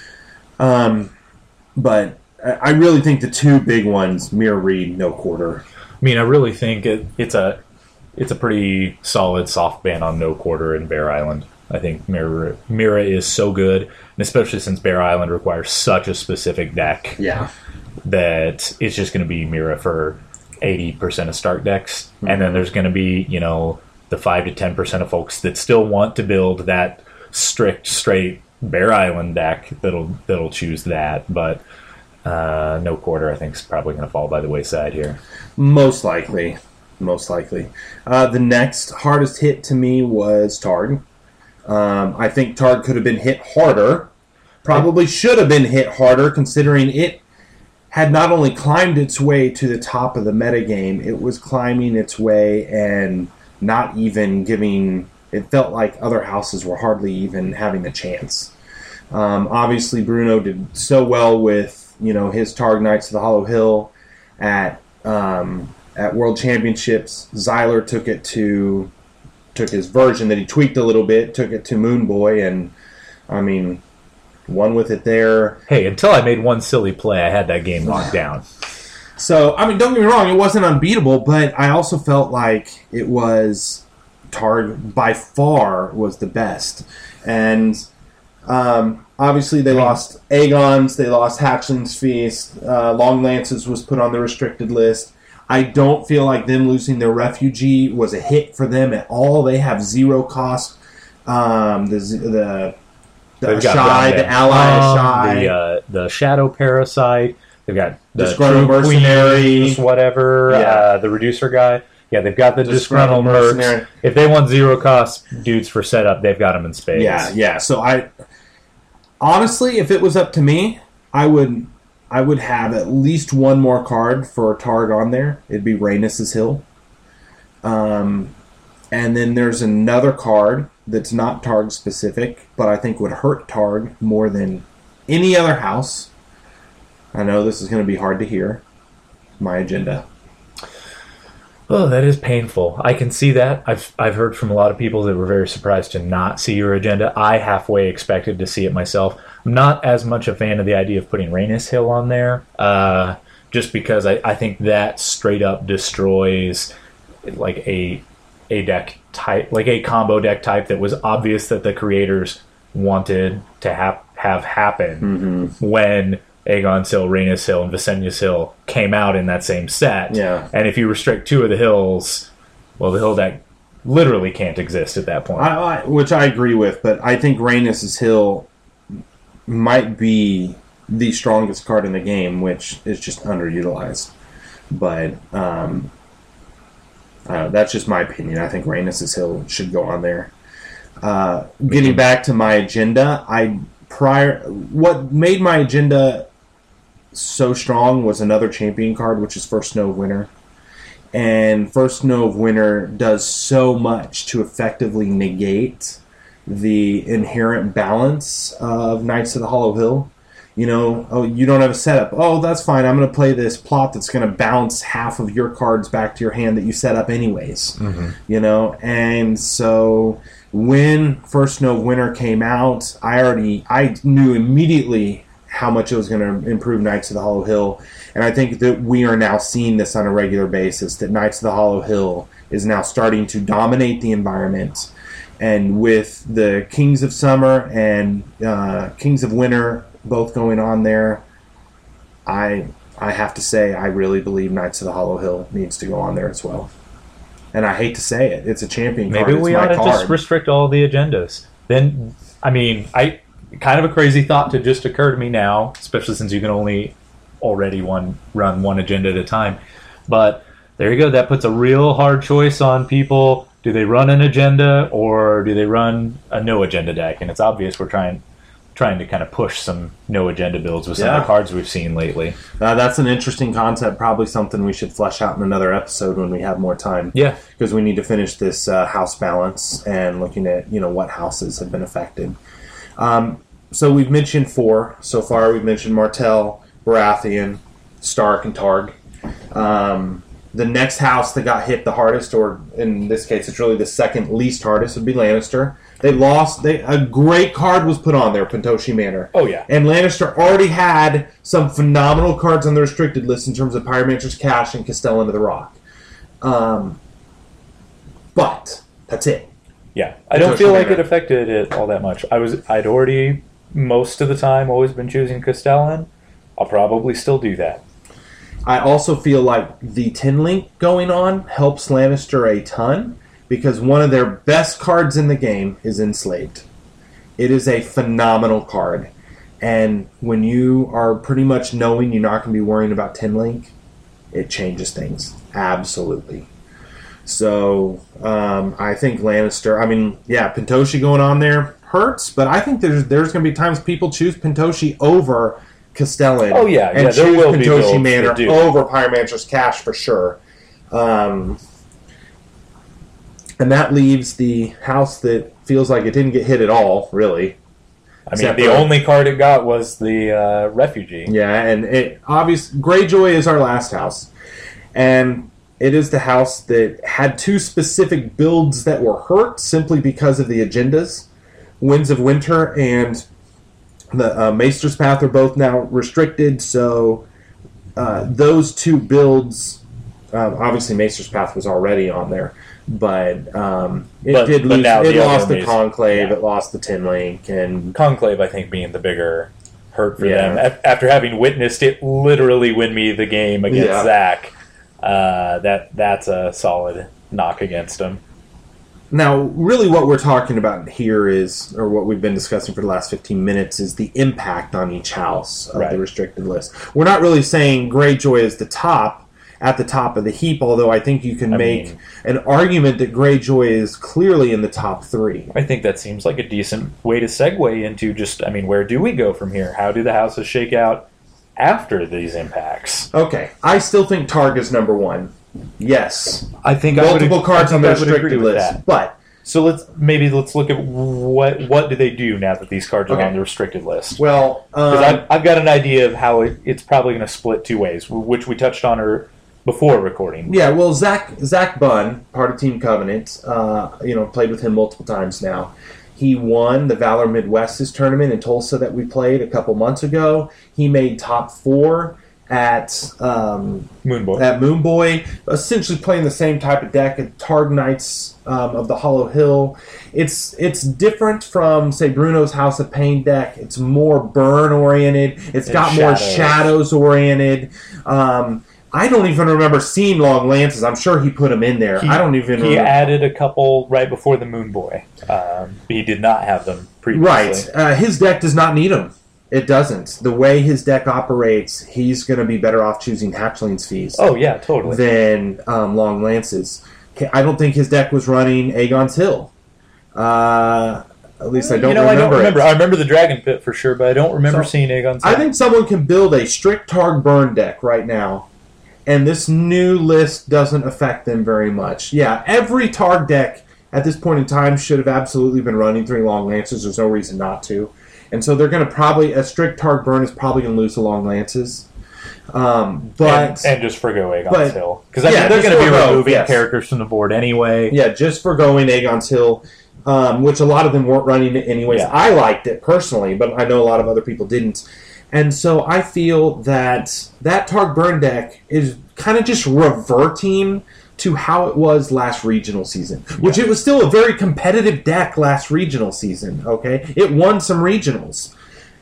Um, but I really think the two big ones, Mira Reed, no quarter. I mean, I really think it, it's a it's a pretty solid soft ban on no quarter in Bear Island. I think Mira, Mira is so good, and especially since Bear Island requires such a specific deck Yeah. that it's just going to be Mira for eighty percent of Stark decks. Mm-hmm. And then there's going to be, you know, the five to ten percent of folks that still want to build that strict, straight Bear Island deck that'll that'll choose that. But uh, no quarter, I think, is probably going to fall by the wayside here. Most likely. Most likely. Uh, the next hardest hit to me was Targ. Um, I think Targ could have been hit harder. Probably should have been hit harder, considering it had not only climbed its way to the top of the metagame, it was climbing its way and not even giving... It felt like other houses were hardly even having a chance. Um, obviously, Bruno did so well with, you know, his Targ Knights of the Hollow Hill at um, at World Championships. Xyler took it to took his version that he tweaked a little bit, took it to Moon Boy, and I mean, won with it there. Hey, until I made one silly play, I had that game locked down. So, I mean, don't get me wrong, it wasn't unbeatable, but I also felt like it was Targ by far was the best. And um, obviously they lost Aegon's, they lost Hatchland's Feast, uh, Long Lances was put on the restricted list. I don't feel like them losing their refugee was a hit for them at all. They have zero cost Um, the z- the the They've got Ashai, the Gundam ally Bomb, Ashai, the uh, the Shadow Parasite. They've got the Disgruntled True Mercenary. Queens, whatever. Yeah. Uh, the Reducer guy. Yeah, they've got the Disgruntled Disgruntled Mercs. Mercenary. If they want zero cost dudes for setup, they've got them in spades. Yeah, yeah. So I honestly, if it was up to me, I would I would have at least one more card for Targ on there. It'd be Rhaenys' Hill. Um, and then there's another card that's not Targ specific, but I think would hurt Targ more than any other house. I know this is going to be hard to hear. My agenda. Oh, that is painful. I can see that. I've I've heard from a lot of people that were very surprised to not see your agenda. I halfway expected to see it myself. I'm not as much a fan of the idea of putting Rhaenys Hill on there, uh, just because I, I think that straight up destroys like a a deck type, like a combo deck type that was obvious that the creators wanted to have have happen Mm-hmm. when Aegon's Hill, Rhaenys Hill, and Visenya Hill came out in that same set. Yeah. And if you restrict two of the hills, well, the hill deck literally can't exist at that point. I, I, which I agree with, but I think Rhaenys' Hill might be the strongest card in the game, which is just underutilized. But um, uh, that's just my opinion. I think Rhaenys' Hill should go on there. Uh, getting back to my agenda, I prior what made my agenda so strong was another champion card, which is First Snow of Winter. And First Snow of Winter does so much to effectively negate the inherent balance of Knights of the Hollow Hill. You know, oh, you don't have a setup. Oh, that's fine. I'm going to play this plot that's going to bounce half of your cards back to your hand that you set up anyways. Mm-hmm. You know, and so when First Snow of Winter came out, I already, I knew immediately how much it was going to improve Knights of the Hollow Hill. And I think that we are now seeing this on a regular basis, that Knights of the Hollow Hill is now starting to dominate the environment. And with the Kings of Summer and uh, Kings of Winter both going on there, I I have to say I really believe Knights of the Hollow Hill needs to go on there as well. And I hate to say it, it's a champion card. Maybe It's we my ought to card. just restrict all the agendas. Then, I mean, I kind of a crazy thought to just occur to me now, especially since you can only already one run one agenda at a time. But there you go. That puts a real hard choice on people. Do they run an agenda or do they run a no agenda deck? And it's obvious we're trying trying to kind of push some no agenda builds with some Yeah. of the cards we've seen lately. Uh, that's an interesting concept. Probably something we should flesh out in another episode when we have more time. Yeah. Because we need to finish this uh, house balance and looking at, you know, what houses have been affected. Um, so we've mentioned four so far. We've mentioned Martell, Baratheon, Stark, and Targ. Um, the next house that got hit the hardest, or in this case, it's really the second least hardest, would be Lannister. They lost. They a great card was put on there, Pentoshi Manor. Oh, yeah. And Lannister already had some phenomenal cards on the restricted list in terms of Pyromancer's Cash and Castellan of the Rock. Um, but that's it. Yeah, I don't Pentoshi feel like Manor. it affected it all that much. I was, I'd already, most of the time, always been choosing Castellan. I'll probably still do that. I also feel like the Tin Link going on helps Lannister a ton because one of their best cards in the game is Enslaved. It is a phenomenal card. And when you are pretty much knowing you're not going to be worrying about Tin Link, it changes things. Absolutely. So, um, I think Lannister, I mean, yeah, Pentoshi going on there hurts, but I think there's there's going to be times people choose Pentoshi over Castellan. Oh, yeah, and yeah, there choose will be Pentoshi builds that Manor do. over Pyromancer's Cash for sure. Um, and that leaves the house that feels like it didn't get hit at all, really. I mean, Except the for- only card it got was the uh, Refugee. Yeah, and it obvious Greyjoy is our last house. And it is the house that had two specific builds that were hurt simply because of the agendas. Winds of Winter and the uh, Maester's Path are both now restricted, so uh, those two builds, um, obviously Maester's Path was already on there, but um, it But- did but lose. now It the lost other the Mace- Conclave, yeah. it lost the Tin Link, and Conclave, I think, being the bigger hurt for Yeah. them. A- After having witnessed it literally win me the game against Yeah. Zach, uh, that that's a solid knock against him. Now, really what we're talking about here is, or what we've been discussing for the last fifteen minutes, is the impact on each house of right. the restricted list. We're not really saying Greyjoy is the top, at the top of the heap, although I think you can I make mean, an argument that Greyjoy is clearly in the top three. I think that seems like a decent way to segue into just, I mean, where do we go from here? How do the houses shake out after these impacts? Okay, I still think Targ is number one. Yes, I think multiple I would, cards I on the restricted list, that. But so let's maybe let's look at what what do they do now that these cards are okay. on the restricted list. Well, um, I've, I've got an idea of how it, it's probably going to split two ways, which we touched on or before recording. Yeah, well, Zach Zach Bunn, part of Team Covenant, uh, you know, played with him multiple times now. He won the Valor Midwest's tournament in Tulsa that we played a couple months ago. He made top four at um, Moonboy. At Moonboy, essentially playing the same type of deck at Targ Knights um, of the Hollow Hill. It's it's different from, say, Bruno's House of Pain deck. It's more burn oriented. It's and got shadows. more shadows oriented. Um, I don't even remember seeing Long Lances. I'm sure he put them in there. He, I don't even. He remember. added a couple right before the Moonboy. Um, he did not have them previously. Right. Uh, his deck does not need them. It doesn't. The way his deck operates, he's going to be better off choosing Hatchling's Feast. Oh, yeah, totally. Than um, Long Lances. I don't think his deck was running Aegon's Hill. Uh, at least I don't you know, remember I don't remember. it. I remember the Dragon Pit for sure, but I don't remember so, seeing Aegon's Hill. I think someone can build a strict Targ burn deck right now, and this new list doesn't affect them very much. Yeah, every Targ deck at this point in time should have absolutely been running three Long Lances. There's no reason not to. And so they're going to probably, a strict Targ burn is probably going to lose the Long Lances. Um, but and, and just forgo Aegon's but, Hill. Because I yeah, mean, they're going to be forgo, removing yes. characters from the board anyway. Yeah, just forgoing Aegon's Hill, um, which a lot of them weren't running it anyways. Yeah. I liked it personally, but I know a lot of other people didn't. And so I feel that that Targ burn deck is kind of just reverting to how it was last regional season, which yeah. it was still a very competitive deck last regional season, okay? It won some regionals.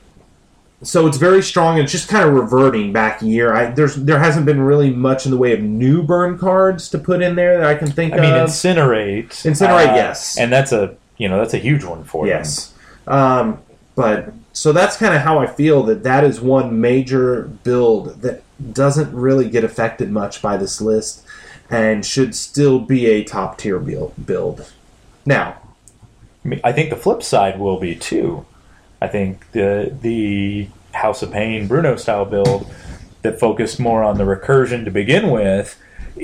So it's very strong and it's just kind of reverting back a year. I, there's There hasn't been really much in the way of new burn cards to put in there that I can think I of. I mean, Incinerate. Incinerate, uh, yes. And that's a, you know, that's a huge one for yes. them. Yes. Um, but, so that's kind of how I feel that that is one major build that doesn't really get affected much by this list and should still be a top-tier build. Now, I mean, I think the flip side will be, too. I think the the House of Pain Bruno-style build that focused more on the recursion to begin with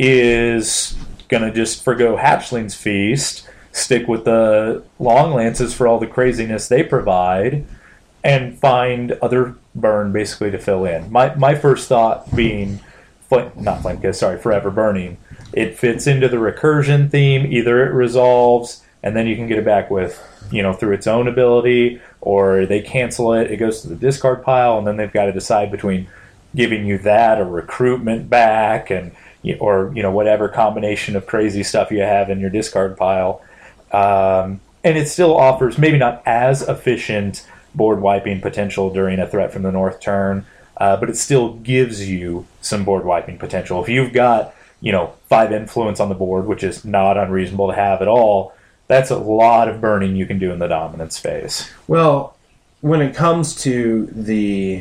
is going to just forgo Hatchling's Feast, stick with the Long Lances for all the craziness they provide, and find other burn, basically, to fill in. My, my first thought being, Flint, not Flintkiss, sorry, Forever Burning. It fits into the recursion theme. Either it resolves, and then you can get it back with, you know, through its own ability, or they cancel it, it goes to the discard pile, and then they've got to decide between giving you that or recruitment back, and or, you know, whatever combination of crazy stuff you have in your discard pile. Um, and it still offers maybe not as efficient board wiping potential during a Threat from the North turn, uh, but it still gives you some board wiping potential. If you've got, you know, five influence on the board, which is not unreasonable to have at all, that's a lot of burning you can do in the dominance phase. Well, when it comes to the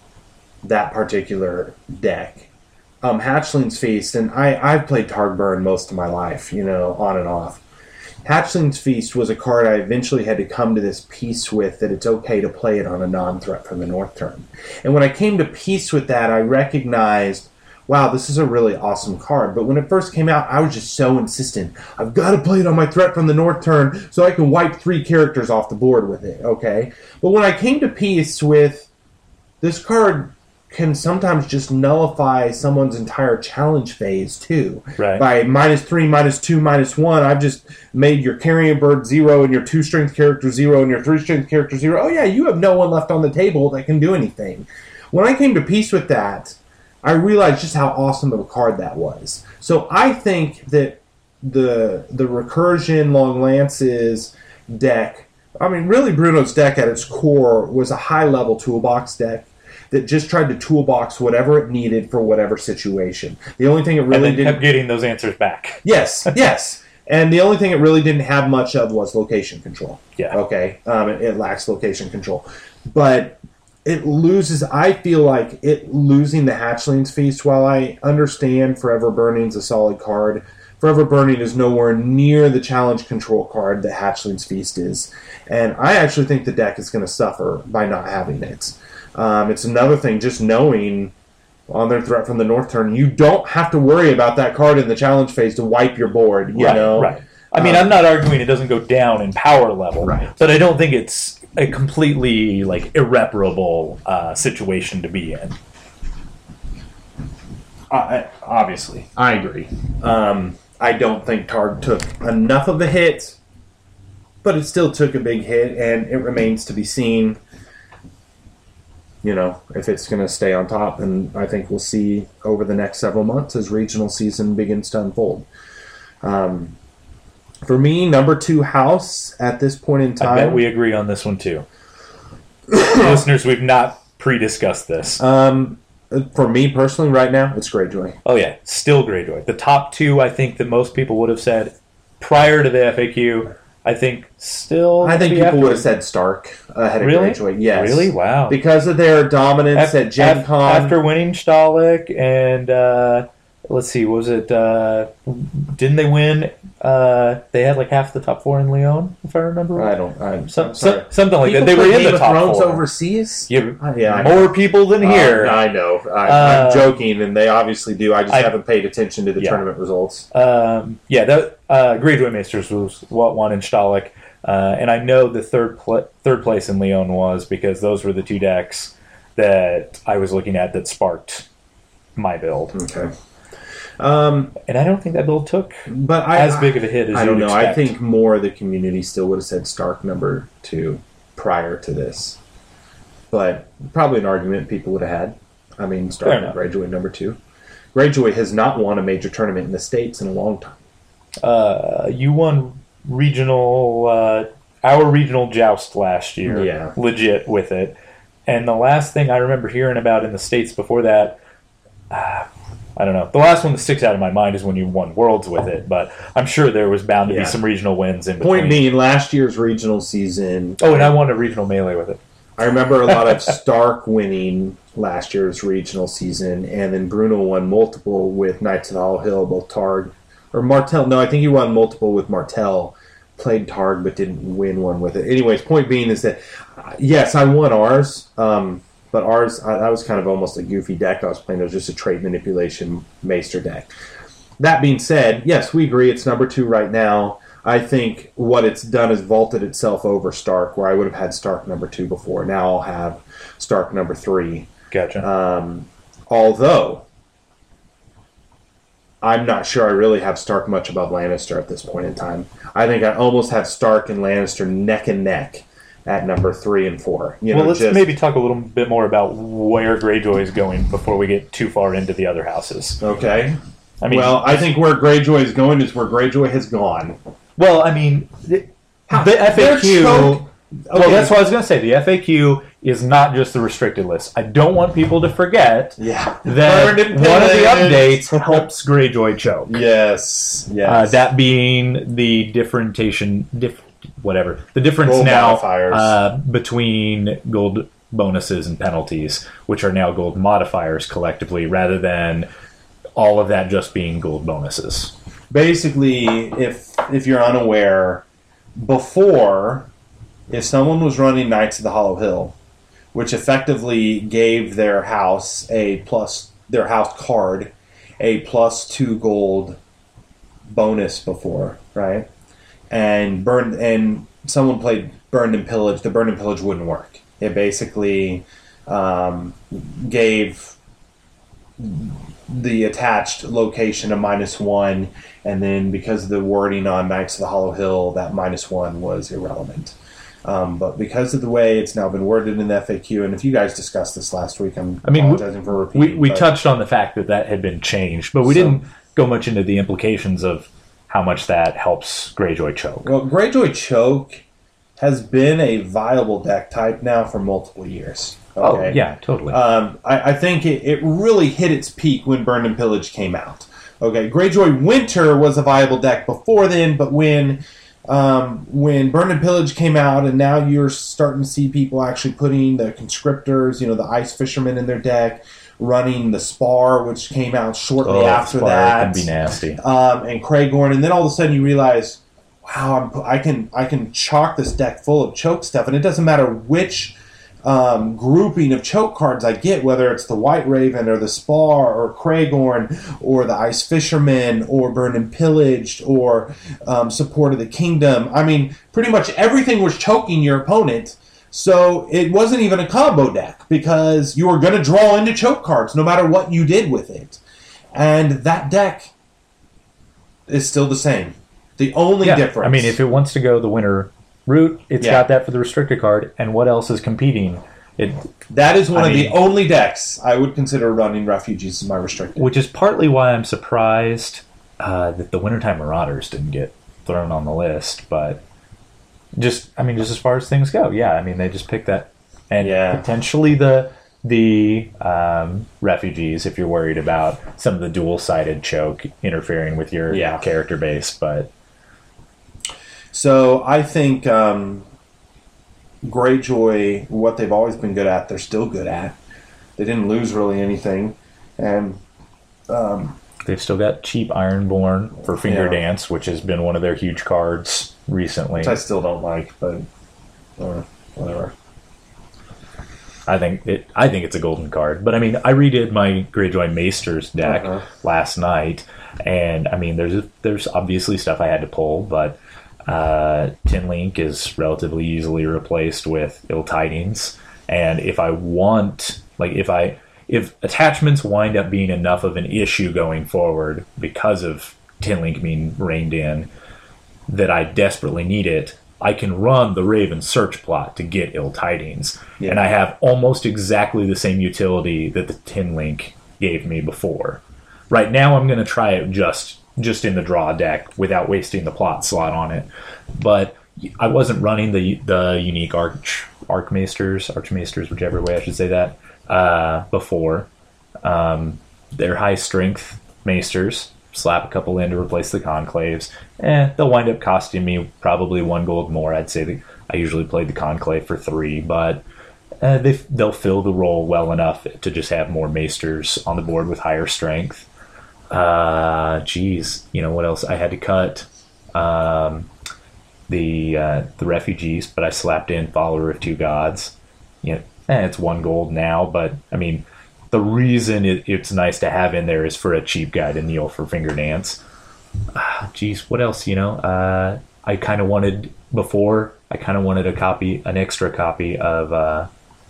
that particular deck, um, Hatchling's Feast, and I, I've played Targ Burn most of my life, you know, on and off. Hatchling's Feast was a card I eventually had to come to this peace with, that it's okay to play it on a non-threat from the North turn. And when I came to peace with that, I recognized, wow, this is a really awesome card. But when it first came out, I was just so insistent. I've got to play it on my Threat from the North turn so I can wipe three characters off the board with it, okay? But when I came to peace with, this card can sometimes just nullify someone's entire challenge phase, too. Right. By minus three, minus two, minus one, I've just made your Carrion Bird zero and your two-strength character zero and your three-strength character zero. Oh, yeah, you have no one left on the table that can do anything. When I came to peace with that, I realized just how awesome of a card that was. So I think that the the Recursion Long Lances deck, I mean, really Bruno's deck at its core was a high-level toolbox deck that just tried to toolbox whatever it needed for whatever situation. The only thing it really and then didn't... kept getting those answers back. Yes, yes. And the only thing it really didn't have much of was location control. Yeah. Okay. Um, it, it lacks location control. But it loses, I feel like it losing the Hatchling's Feast, while I understand Forever Burning's a solid card, Forever Burning is nowhere near the challenge control card that Hatchling's Feast is. And I actually think the deck is going to suffer by not having it. Um, it's another thing, just knowing on their Threat from the North turn, you don't have to worry about that card in the challenge phase to wipe your board, you right, know? Right. I mean, um, I'm not arguing it doesn't go down in power level, right. but I don't think it's a completely like irreparable uh, situation to be in. I, obviously, I agree. Um, I don't think Targ took enough of a hit, but it still took a big hit, and it remains to be seen, you know, if it's going to stay on top. And I think we'll see over the next several months as regional season begins to unfold. Um, for me, number two house at this point in time. I bet we agree on this one too. Listeners, we've not pre-discussed this. Um, for me personally, right now, it's Greyjoy. Oh yeah, still Greyjoy. The top two, I think that most people would have said prior to the F A Q. I think still. I think people after. would have said Stark ahead of Really? Greyjoy. Yes, Really? Wow. Because of their dominance Af- at Gen af- Con. After winning Stalik and uh, let's see, what was it? Uh, didn't they win? Uh, they had like half the top four in Leon, if I remember. I don't. I'm, Some, I'm sorry. some, something like People that. They were play in Game the of top Thrones four. overseas. Yeah, Uh, yeah, I know. more people than here. Uh, I know. I, Uh, I'm joking, and they obviously do. I just I- haven't paid attention to the Yeah. tournament results. Um, yeah, that uh, Greyjoy Maesters was what won in Stalik, uh, and I know the third pl- third place in Leon was because those were the two decks that I was looking at that sparked my build, Okay. Um, and I don't think that build took but I, as big of a hit as I you don't would know. I expect. think more of the community still would have said Stark number two prior to this, but probably an argument people would have had. I mean, Stark Fair and Greyjoy number two. Greyjoy has not won a major tournament in the States in a long time. uh, you won regional uh, our regional joust last year, Yeah. legit with it. And the last thing I remember hearing about in the States before that. Uh, I don't know. The last one that sticks out in my mind is when you won Worlds with it, but I'm sure there was bound to Yeah. be some regional wins in between. Point being, last year's regional season. Oh, and I won a regional melee with it. I remember a lot of Stark winning last year's regional season, and then Bruno won multiple with Knights of the Hollow Hill, both Targ or Martel. No, I think he won multiple with Martel. Played Targ, but didn't win one with it. Anyways, point being is that uh, yes, I won ours. Um, But ours, I, that was kind of almost a goofy deck I was playing. It was just a trait manipulation Maester deck. That being said, yes, we agree it's number two right now. I think what it's done is vaulted itself over Stark, where I would have had Stark number two before. Now I'll have Stark number three. Gotcha. Um, although, I'm not sure I really have Stark much above Lannister at this point in time. I think I almost have Stark and Lannister neck and neck at number three and four. You well, know, let's just, maybe talk a little bit more about where Greyjoy is going before we get too far into the other houses. Okay. I mean, well, I think where Greyjoy is going is where Greyjoy has gone. well, I mean, the, How- the F A their Q. choke- Well, Okay. that's what I was going to say. The F A Q is not just the restricted list. I don't want people to forget Yeah. that Burned and one of the pillaged. updates helps Greyjoy choke. Yes. Yes. Uh, that being the differentiation, diff, whatever the difference Gold now modifiers. uh, between gold bonuses and penalties, which are now gold modifiers collectively, rather than all of that just being gold bonuses. Basically, if if you're unaware, before, if someone was running Knights of the Hollow Hill, which effectively gave their house a plus their house card a plus two gold bonus before, right? And burned and someone played Burned and Pillage, the Burned and Pillage wouldn't work. It basically um, gave the attached location a minus one, and then because of the wording on Knights of the Hollow Hill, that minus one was irrelevant. Um, but because of the way it's now been worded in the F A Q, and if you guys discussed this last week, I'm I mean, we- apologizing for repeating. We we but- touched on the fact that that had been changed, but we So- didn't go much into the implications of how much that helps Greyjoy choke. Well, Greyjoy Choke has been a viable deck type now for multiple years. Oh Okay? yeah, totally. Um, I, I think it, it really hit its peak when Burn and Pillage came out. Okay, Greyjoy Winter was a viable deck before then, but when um, when Burn and Pillage came out, and now you're starting to see people actually putting the conscriptors, you know, the Ice Fishermen in their deck, running the Spar, which came out shortly oh, after Spar that, can be nasty, um, and Kraagorn, and then all of a sudden you realize, wow, I'm, I can I can chalk this deck full of choke stuff, and it doesn't matter which um, grouping of choke cards I get, whether it's the White Raven or the Spar or Kraagorn or the Ice Fisherman or Burn and Pillaged or um, Support of the Kingdom. I mean, pretty much everything was choking your opponent. So it wasn't even a combo deck because you were going to draw into choke cards no matter what you did with it. And that deck is still the same. The only yeah, difference. I mean, if it wants to go the winter route, it's Yeah. got that for the restricted card. And what else is competing? It, that is one I of mean- the only decks I would consider running Refugees as my restricted. which is partly why I'm surprised uh, that the Wintertime Marauders didn't get thrown on the list. But just, I mean, just as far as things go, yeah. I mean, they just picked that, and Yeah. potentially the the um, Refugees if you're worried about some of the dual-sided choke interfering with your Yeah. character base, but. So I think um, Greyjoy, what they've always been good at, they're still good at. They didn't lose really anything. And um, They've still got cheap Ironborn for Finger Yeah. Dance, which has been one of their huge cards recently. which I still don't like, but uh, whatever. I think it. I think it's a golden card. But I mean, I redid my Greyjoy Maesters deck Uh-huh. last night, and I mean, there's there's obviously stuff I had to pull, but uh, Tin Link is relatively easily replaced with Ill Tidings, and if I want, like, if I if attachments wind up being enough of an issue going forward because of Tin Link being reined in, that I desperately need it, I can run the Raven search plot to get Ill Tidings. Yeah. And I have almost exactly the same utility that the Tin Link gave me before. Right now I'm going to try it just just in the draw deck without wasting the plot slot on it. But I wasn't running the the unique Arch Archmaesters, Archmaesters, whichever way I should say that, uh, before. Um, they're high strength Maesters. Slap a couple in to replace the Conclaves. Eh, they'll wind up costing me probably one gold more. I'd say the, I usually played the Conclave for three, but uh, they, they'll fill the role well enough to just have more Maesters on the board with higher strength. Uh, geez, you know what else? I had to cut um, the uh, the Refugees, but I slapped in Follower of Two Gods. You know, eh, it's one gold now, but I mean, the reason it, it's nice to have in there is for a cheap guy to kneel for Finger Dance. Ah, geez, what else? You know, uh, I kind of wanted before. I kind of wanted a copy, an extra copy of uh,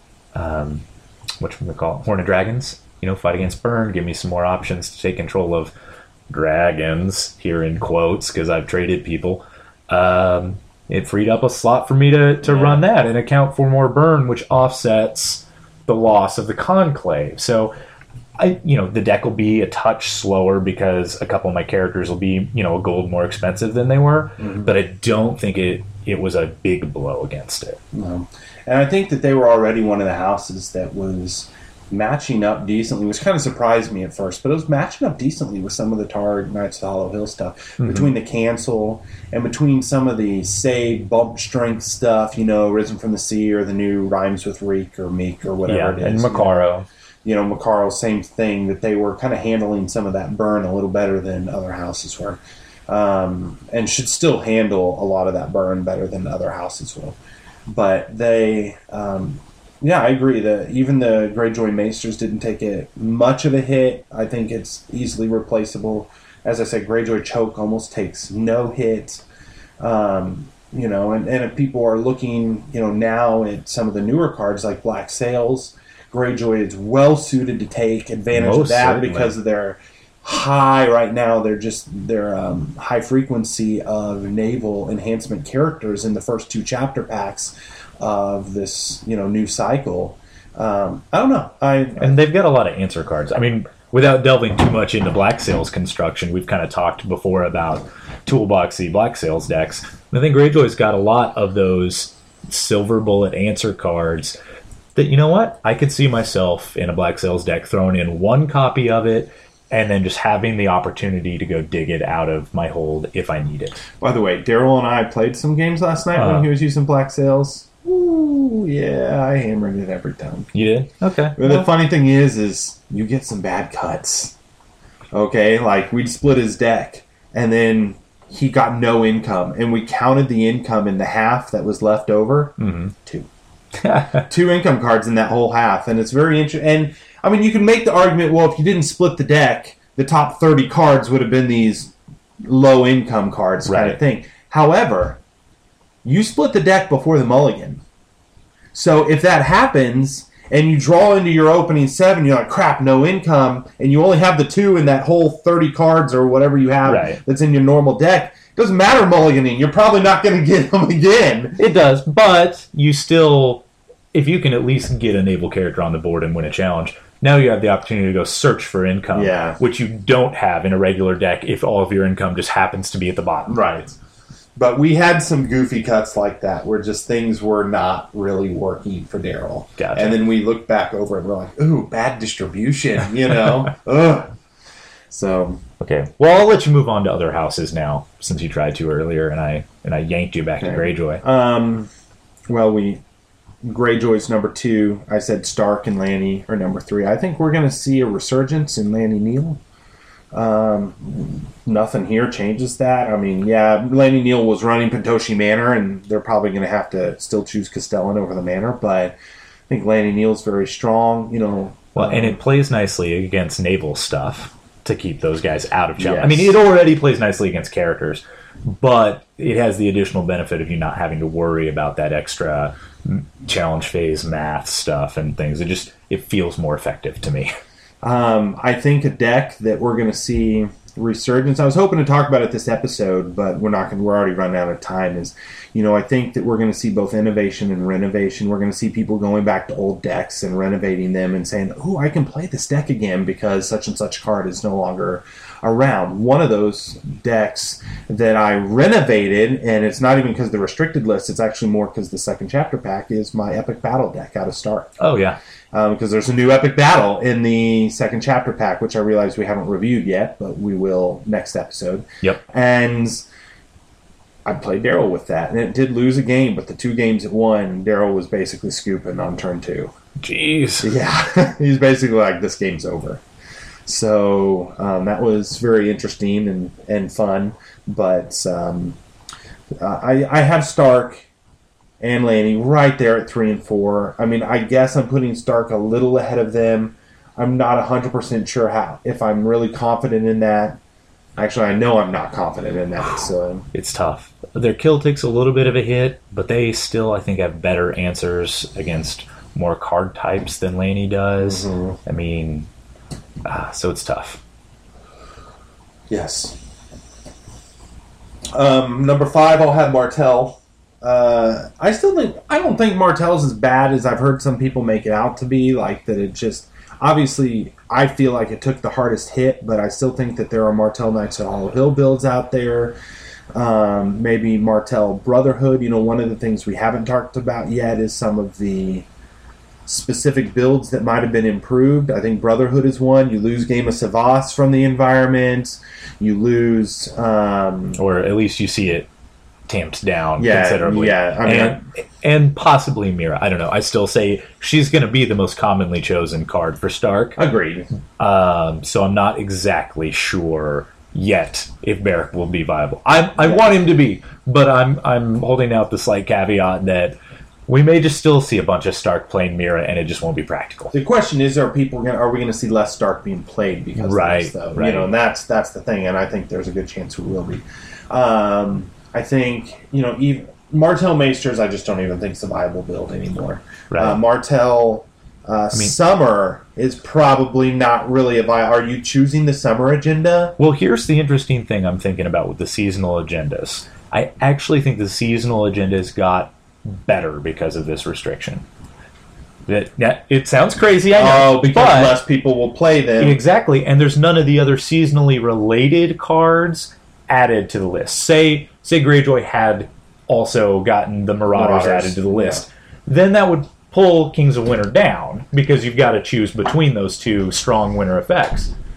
um, what we call it? Horn of Dragons. You know, fight against burn. Give me some more options to take control of dragons. Here in quotes, because I've traded people. Um, it freed up a slot for me to to Yeah. run that and account for more burn, which offsets the loss of the Conclave. So, I, you know, the deck will be a touch slower because a couple of my characters will be, you know, a gold more expensive than they were. Mhm. But I don't think it it was a big blow against it. No. And I think that they were already one of the houses that was matching up decently, which kind of surprised me at first, but it was matching up decently with some of the Targ Knights of the Hollow Hill stuff. Mhm. Between the cancel and between some of the save bump strength stuff, you know, Risen from the Sea or the new Rhymes with Reek or Meek or whatever Yeah, it is. and you know. Macaro. You know, Macaro, same thing, that they were kind of handling some of that burn a little better than other houses were. Um, and should still handle a lot of that burn better than other houses will. But they, um, yeah, I agree that even the Greyjoy Maesters didn't take it much of a hit. I think it's easily replaceable. As I said, Greyjoy Choke almost takes no hit. Um, you know, and, and if people are looking, you know, now at some of the newer cards like Black Sails, Greyjoy is well suited to take advantage of Most that certainly. because of their high right now. They're just their um, high frequency of naval enhancement characters in the first two chapter packs of this, you know, new cycle. Um, I don't know. I And they've got a lot of answer cards. I mean, without delving too much into Black Sails construction, we've kind of talked before about toolboxy Black Sails decks. I think Greyjoy's got a lot of those silver bullet answer cards that, you know what, I could see myself in a Black Sails deck throwing in one copy of it and then just having the opportunity to go dig it out of my hold if I need it. By the way, Daryl and I played some games last night uh, when he was using Black Sails. Ooh, yeah, I hammered it every time. You did? Okay. But well, the funny thing is, is you get some bad cuts. Okay, like we'd split his deck, and then he got no income, and we counted the income in the half that was left over. Mm-hmm. Two. Two income cards in that whole half, and it's very interesting. And I mean, you can make the argument, well, if you didn't split the deck, the top thirty cards would have been these low income cards kind right. of thing. However, you split the deck before the mulligan. So if that happens and you draw into your opening seven, you're like, crap, no income, and you only have the two in that whole thirty cards or whatever you have right. that's in your normal deck, it doesn't matter mulliganing. You're probably not going to get them again. It does, but you still, if you can at least get a naval character on the board and win a challenge, now you have the opportunity to go search for income, yeah. which you don't have in a regular deck if all of your income just happens to be at the bottom. Right. But we had some goofy cuts like that where just things were not really working for Daryl. Gotcha. And then we looked back over it and we're like, ooh, bad distribution, you know? Ugh. So. Okay. Well, I'll let you move on to other houses now, since you tried to earlier, and I and I yanked you back okay. to Greyjoy. Um, well, we Greyjoy's number two. I said Stark and Lanny are number three. I think we're going to see a resurgence in Lanny Neal. Um, nothing here changes that. I mean, yeah, Lanny Neal was running Pentoshi Manor, and they're probably going to have to still choose Castellan over the Manor, but I think Lanny Neal's very strong, you know. Well, um, and it plays nicely against naval stuff to keep those guys out of challenge. Yes. I mean, it already plays nicely against characters, but it has the additional benefit of you not having to worry about that extra challenge phase math stuff and things. It just, it feels more effective to me. Um, I think a deck that we're going to see resurgence. I was hoping to talk about it this episode, but we're not going. We're already running out of time. Is you know I think that we're going to see both innovation and renovation. We're going to see people going back to old decks and renovating them and saying, "Oh, I can play this deck again because such and such card is no longer around." One of those decks that I renovated, and it's not even because of the restricted list. It's actually more because the second chapter pack is my Epic Battle deck out of Stark. Oh yeah. Um, because there's a new epic battle in the second chapter pack, which I realize we haven't reviewed yet, but we will next episode. Yep. And I played Daryl with that, and it did lose a game, but the two games it won, Daryl was basically scooping on turn two. Jeez. Yeah. He's basically like, this game's over. So um, that was very interesting and, and fun, but um, I, I have Stark and Lanny right there at three and four. I mean, I guess I'm putting Stark a little ahead of them. I'm not one hundred percent sure how. If I'm really confident in that. Actually, I know I'm not confident in that. So it's tough. Their kill takes a little bit of a hit, but they still, I think, have better answers against more card types than Lanny does. Mm-hmm. I mean, uh, so it's tough. Yes. Um, number five, I'll have Martell. Uh, I still think I don't think Martell's as bad as I've heard some people make it out to be. Like that, it just obviously I feel like it took the hardest hit, but I still think that there are Martell Knights at Hollow Hill builds out there. Um, maybe Martell Brotherhood. You know, one of the things we haven't talked about yet is some of the specific builds that might have been improved. I think Brotherhood is one. You lose Game of Savas from the environment. You lose, um, or at least you see it tamped down yeah, considerably. Yeah, I mean, and, and possibly Mira. I don't know. I still say she's going to be the most commonly chosen card for Stark. Agreed. Um, so I'm not exactly sure yet if Beric will be viable. I I yeah. want him to be, but I'm I'm holding out the slight caveat that we may just still see a bunch of Stark playing Mira, and it just won't be practical. The question is, are people gonna, are we going to see less Stark being played because right, of this, though? Right. You know, and that's that's the thing, and I think there's a good chance we will be. Um, I think, you know, even Martell Maesters, I just don't even think it's a viable build anymore. Right. Uh, Martell uh, I mean, Summer is probably not really a viable. Are you choosing the Summer agenda? Well, here's the interesting thing I'm thinking about with the seasonal agendas. I actually think the seasonal agendas got better because of this restriction. That, that it sounds crazy, I know. Oh, because but, less people will play them. Exactly, and there's none of the other seasonally related cards added to the list. Say say Greyjoy had also gotten the Marauders, Marauders. added to the list. Yeah. Then that would pull Kings of Winter down because you've got to choose between those two strong winter effects.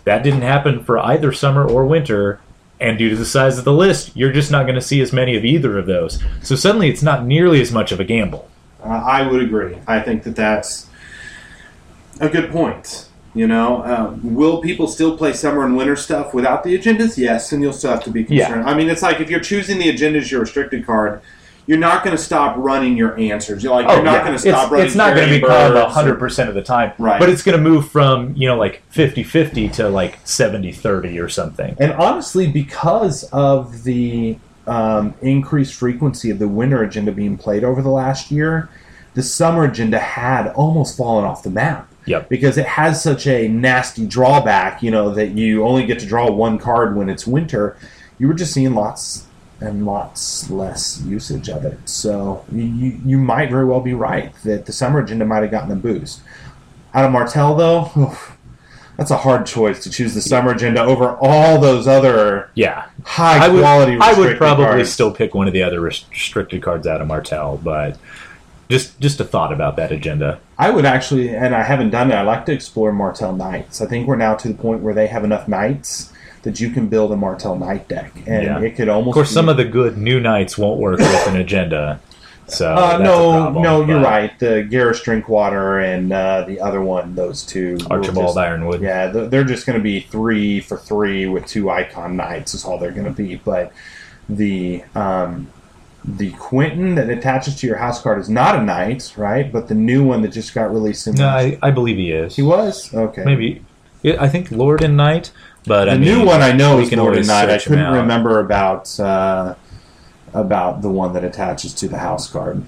That didn't happen for either summer or winter, and due to the size of the list, you're just not going to see as many of either of those. So suddenly it's not nearly as much of a gamble. Uh, I would agree. I think that that's a good point. You know, um, will people still play summer and winter stuff without the agendas? Yes, and you'll still have to be concerned. Yeah. I mean, it's like if you're choosing the agenda as your restricted card, you're not going to stop running your answers. You're like oh, you're not yeah. going to stop it's, running. It's not going to become one hundred percent of the time, right? But it's going to move from, you know, like fifty-fifty to like seventy thirty or something. And honestly, because of the um, increased frequency of the winter agenda being played over the last year, the summer agenda had almost fallen off the map. Yep. Because it has such a nasty drawback, you know, that you only get to draw one card when it's winter. You were just seeing lots and lots less usage of it. So you you might very well be right that the summer agenda might have gotten a boost. Out of Martell, though, oof, that's a hard choice to choose the summer agenda over all those other yeah high I would, quality I would probably cards. Still pick one of the other restricted cards out of Martell, but just just a thought about that agenda. I would actually, and I haven't done it, I'd like to explore Martell Knights. I think we're now to the point where they have enough Knights that you can build a Martell Knight deck. And yeah. it could almost Of course, be, some of the good new Knights won't work with an agenda. So uh, that's no, a problem, no, you're but right. The Garrus Drinkwater and uh, the other one, those two. Archibald just, Ironwood. Yeah, they're just going to be three for three with two Icon Knights is all they're going to be. But the... Um, The Quentin that attaches to your house card is not a knight, right? But the new one that just got released in No, I, I believe he is. He was? Okay. Maybe. I think Lord and Knight, but the I mean, new one I know we is can Lord and always Knight. I search him couldn't out. remember about uh, about the one that attaches to the house card.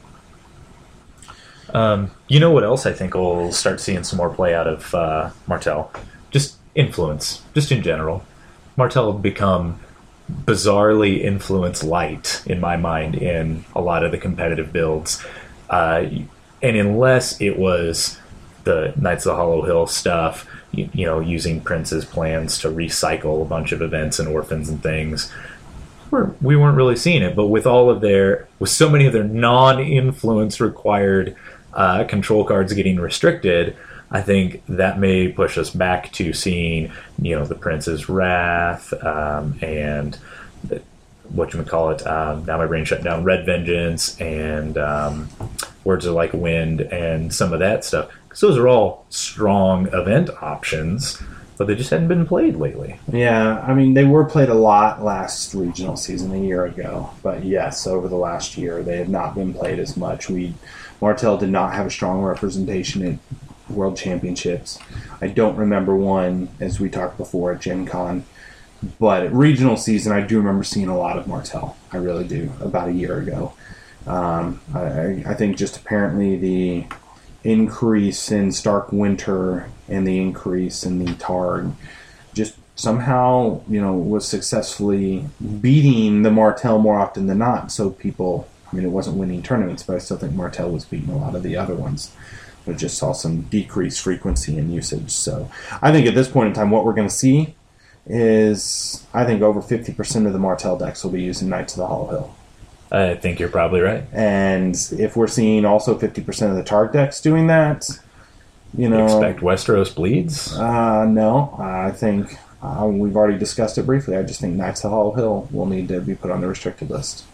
Um, you know what else I think we'll start seeing some more play out of uh, Martell? Just influence, just in general. Martell have become bizarrely influence light in my mind in a lot of the competitive builds, uh, and unless it was the Knights of the Hollow Hill stuff, you, you know, using Prince's plans to recycle a bunch of events and orphans and things, we're, we weren't really seeing it. But with all of their, with so many of their non-influence required uh, control cards getting restricted, I think that may push us back to seeing, you know, the Prince's Wrath um, and the, whatchamacallit, um, now my brain shut down, Red Vengeance and um, Words of Like Wind and some of that stuff. Because those are all strong event options, but they just hadn't been played lately. Yeah, I mean, they were played a lot last regional season a year ago. But yes, over the last year, they have not been played as much. We Martell did not have a strong representation at World Championships. I don't remember one, as we talked before, at Gen Con. But at regional season, I do remember seeing a lot of Martell. I really do, about a year ago. Um, I, I think just apparently the increase in Stark Winter and the increase in the Targ just somehow, you know, was successfully beating the Martell more often than not. So people, I mean, it wasn't winning tournaments, but I still think Martell was beating a lot of the other ones. But just saw some decreased frequency and usage. So I think at this point in time, what we're going to see is, I think over fifty percent of the Martell decks will be using Knights of the Hollow Hill. I think you're probably right. And if we're seeing also fifty percent of the Targ decks doing that, you know... You expect Westeros bleeds? Uh, no. I think, uh, we've already discussed it briefly, I just think Knights of the Hollow Hill will need to be put on the restricted list.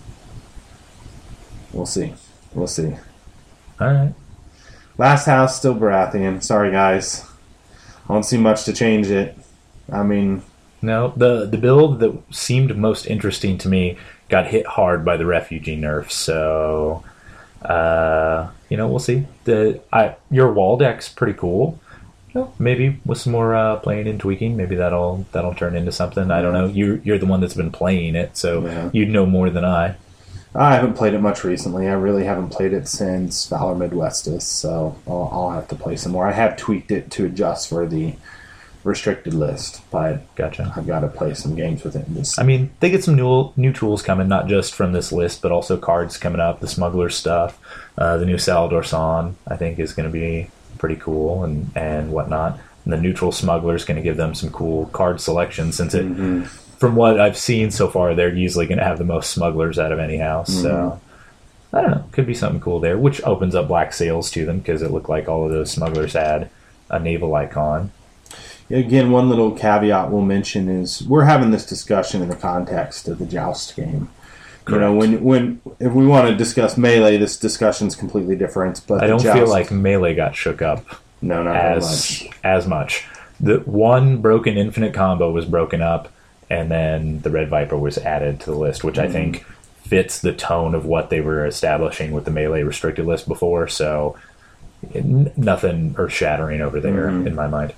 We'll see. We'll see. All right. Last house, still Baratheon. Sorry, guys. I don't see much to change it. I mean... No, the, the build that seemed most interesting to me got hit hard by the refugee nerf, so... Uh, you know, we'll see. The I Your wall deck's pretty cool. You know, maybe with some more uh, playing and tweaking, maybe that'll that'll turn into something. I don't know. You're, you're the one that's been playing it, so yeah. You'd know more than I. I haven't played it much recently. I really haven't played it since Valor Midwestus, so I'll, I'll have to play some more. I have tweaked it to adjust for the restricted list, but gotcha. I've got to play some games with it. Just... I mean, they get some new new tools coming, not just from this list, but also cards coming up, the Smuggler stuff, uh, the new Salador San, I think, is going to be pretty cool and, and whatnot. And the neutral Smuggler is going to give them some cool card selection, since it... Mm-hmm. From what I've seen so far, they're usually going to have the most smugglers out of any house. Mm-hmm. So, I don't know. Could be something cool there, which opens up black sails to them, because it looked like all of those smugglers had a naval icon. Again, one little caveat we'll mention is we're having this discussion in the context of the Joust game. Correct. You know, when when if we want to discuss Melee, this discussion's completely different. But I don't Joust, feel like Melee got shook up. No, not as much. as much. The one broken infinite combo was broken up, and then the Red Viper was added to the list, which mm-hmm. I think fits the tone of what they were establishing with the Melee restricted list before. So n- nothing earth shattering over there mm-hmm. in my mind.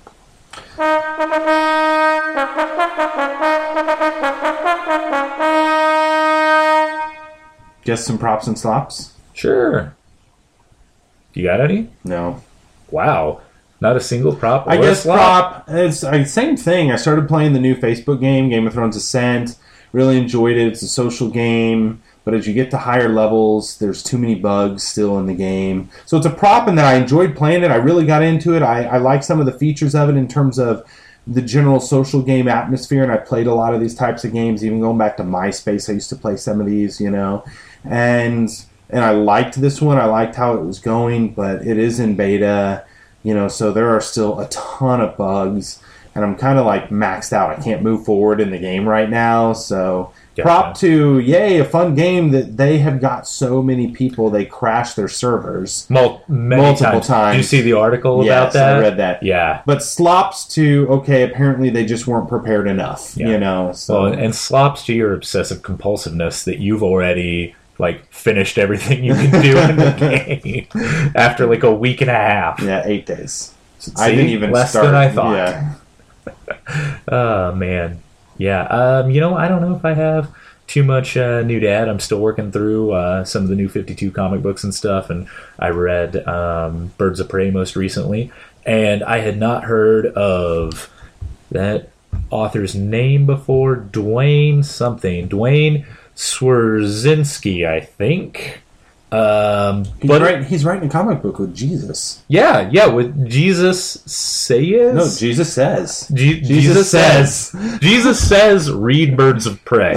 Guess some props and slops? Sure. You got any? No. Wow. Not a single prop or I guess a slop? prop, it's uh, same thing. I started playing the new Facebook game, Game of Thrones Ascent. Really enjoyed it. It's a social game. But as you get to higher levels, there's too many bugs still in the game. So it's a prop in that I enjoyed playing it. I really got into it. I, I like some of the features of it in terms of the general social game atmosphere, and I played a lot of these types of games, even going back to MySpace. I used to play some of these, you know. And and I liked this one. I liked how it was going, but it is in beta, you know, so there are still a ton of bugs, and I'm kind of like maxed out. I can't move forward in the game right now, so yeah, prop to, yay, a fun game that they have got so many people, they crash their servers Mul- many multiple times. times. Did you see the article yes, about that? I read that. Yeah. But slops to, okay, apparently they just weren't prepared enough, yeah. you know. So. Well, and slops to your obsessive compulsiveness that you've already like finished everything you can do in the game after like a week and a half. Yeah, eight days. See, I didn't even less start. than I thought. Yeah. Oh man, yeah. Um, you know, I don't know if I have too much uh, new to add. I'm still working through uh, some of the new fifty-two comic books and stuff, and I read um, Birds of Prey most recently, and I had not heard of that author's name before. Dwayne something. Dwayne Swerzinski, I think. Um, he's, but writing, he's writing a comic book with Jesus. Yeah, yeah, with Jesus Says? No, Jesus Says. Je- Jesus, Jesus says. says. Jesus says, read Birds of Prey.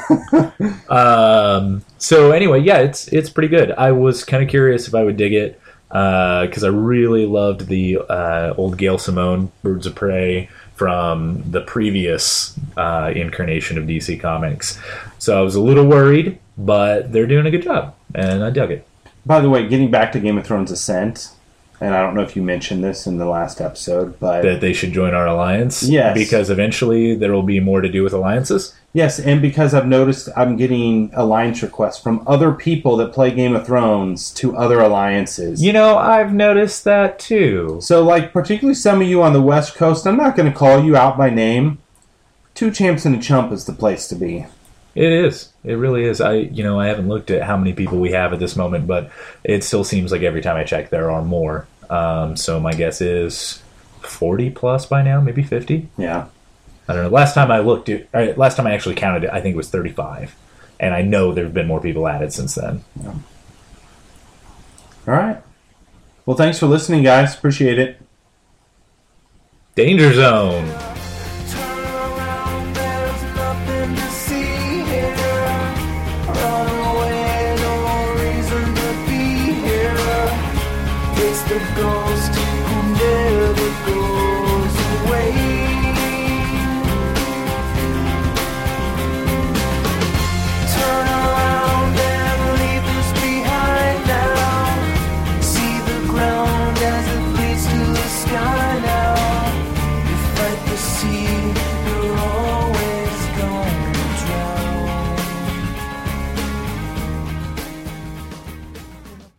um, so anyway, yeah, it's it's pretty good. I was kind of curious if I would dig it, because uh, I really loved the uh, old Gail Simone Birds of Prey from the previous uh, incarnation of D C Comics. So I was a little worried, but they're doing a good job, and I dug it. By the way, getting back to Game of Thrones Ascent, and I don't know if you mentioned this in the last episode, but... That they should join our alliance? Yes. Because eventually there will be more to do with alliances? Yes, and because I've noticed I'm getting alliance requests from other people that play Game of Thrones to other alliances. You know, I've noticed that too. So, like, particularly some of you on the West Coast, I'm not going to call you out by name. Two Champs and a Chump is the place to be. It is. It really is. I, you know, I haven't looked at how many people we have at this moment, but it still seems like every time I check there are more. Um, so my guess is forty plus by now, maybe fifty. Yeah. I don't know. Last time I looked at, or last time I actually counted it, I think it was thirty-five. And I know there have been more people added since then. Yeah. All right. Well, thanks for listening, guys. Appreciate it. Danger Zone. The ghost who never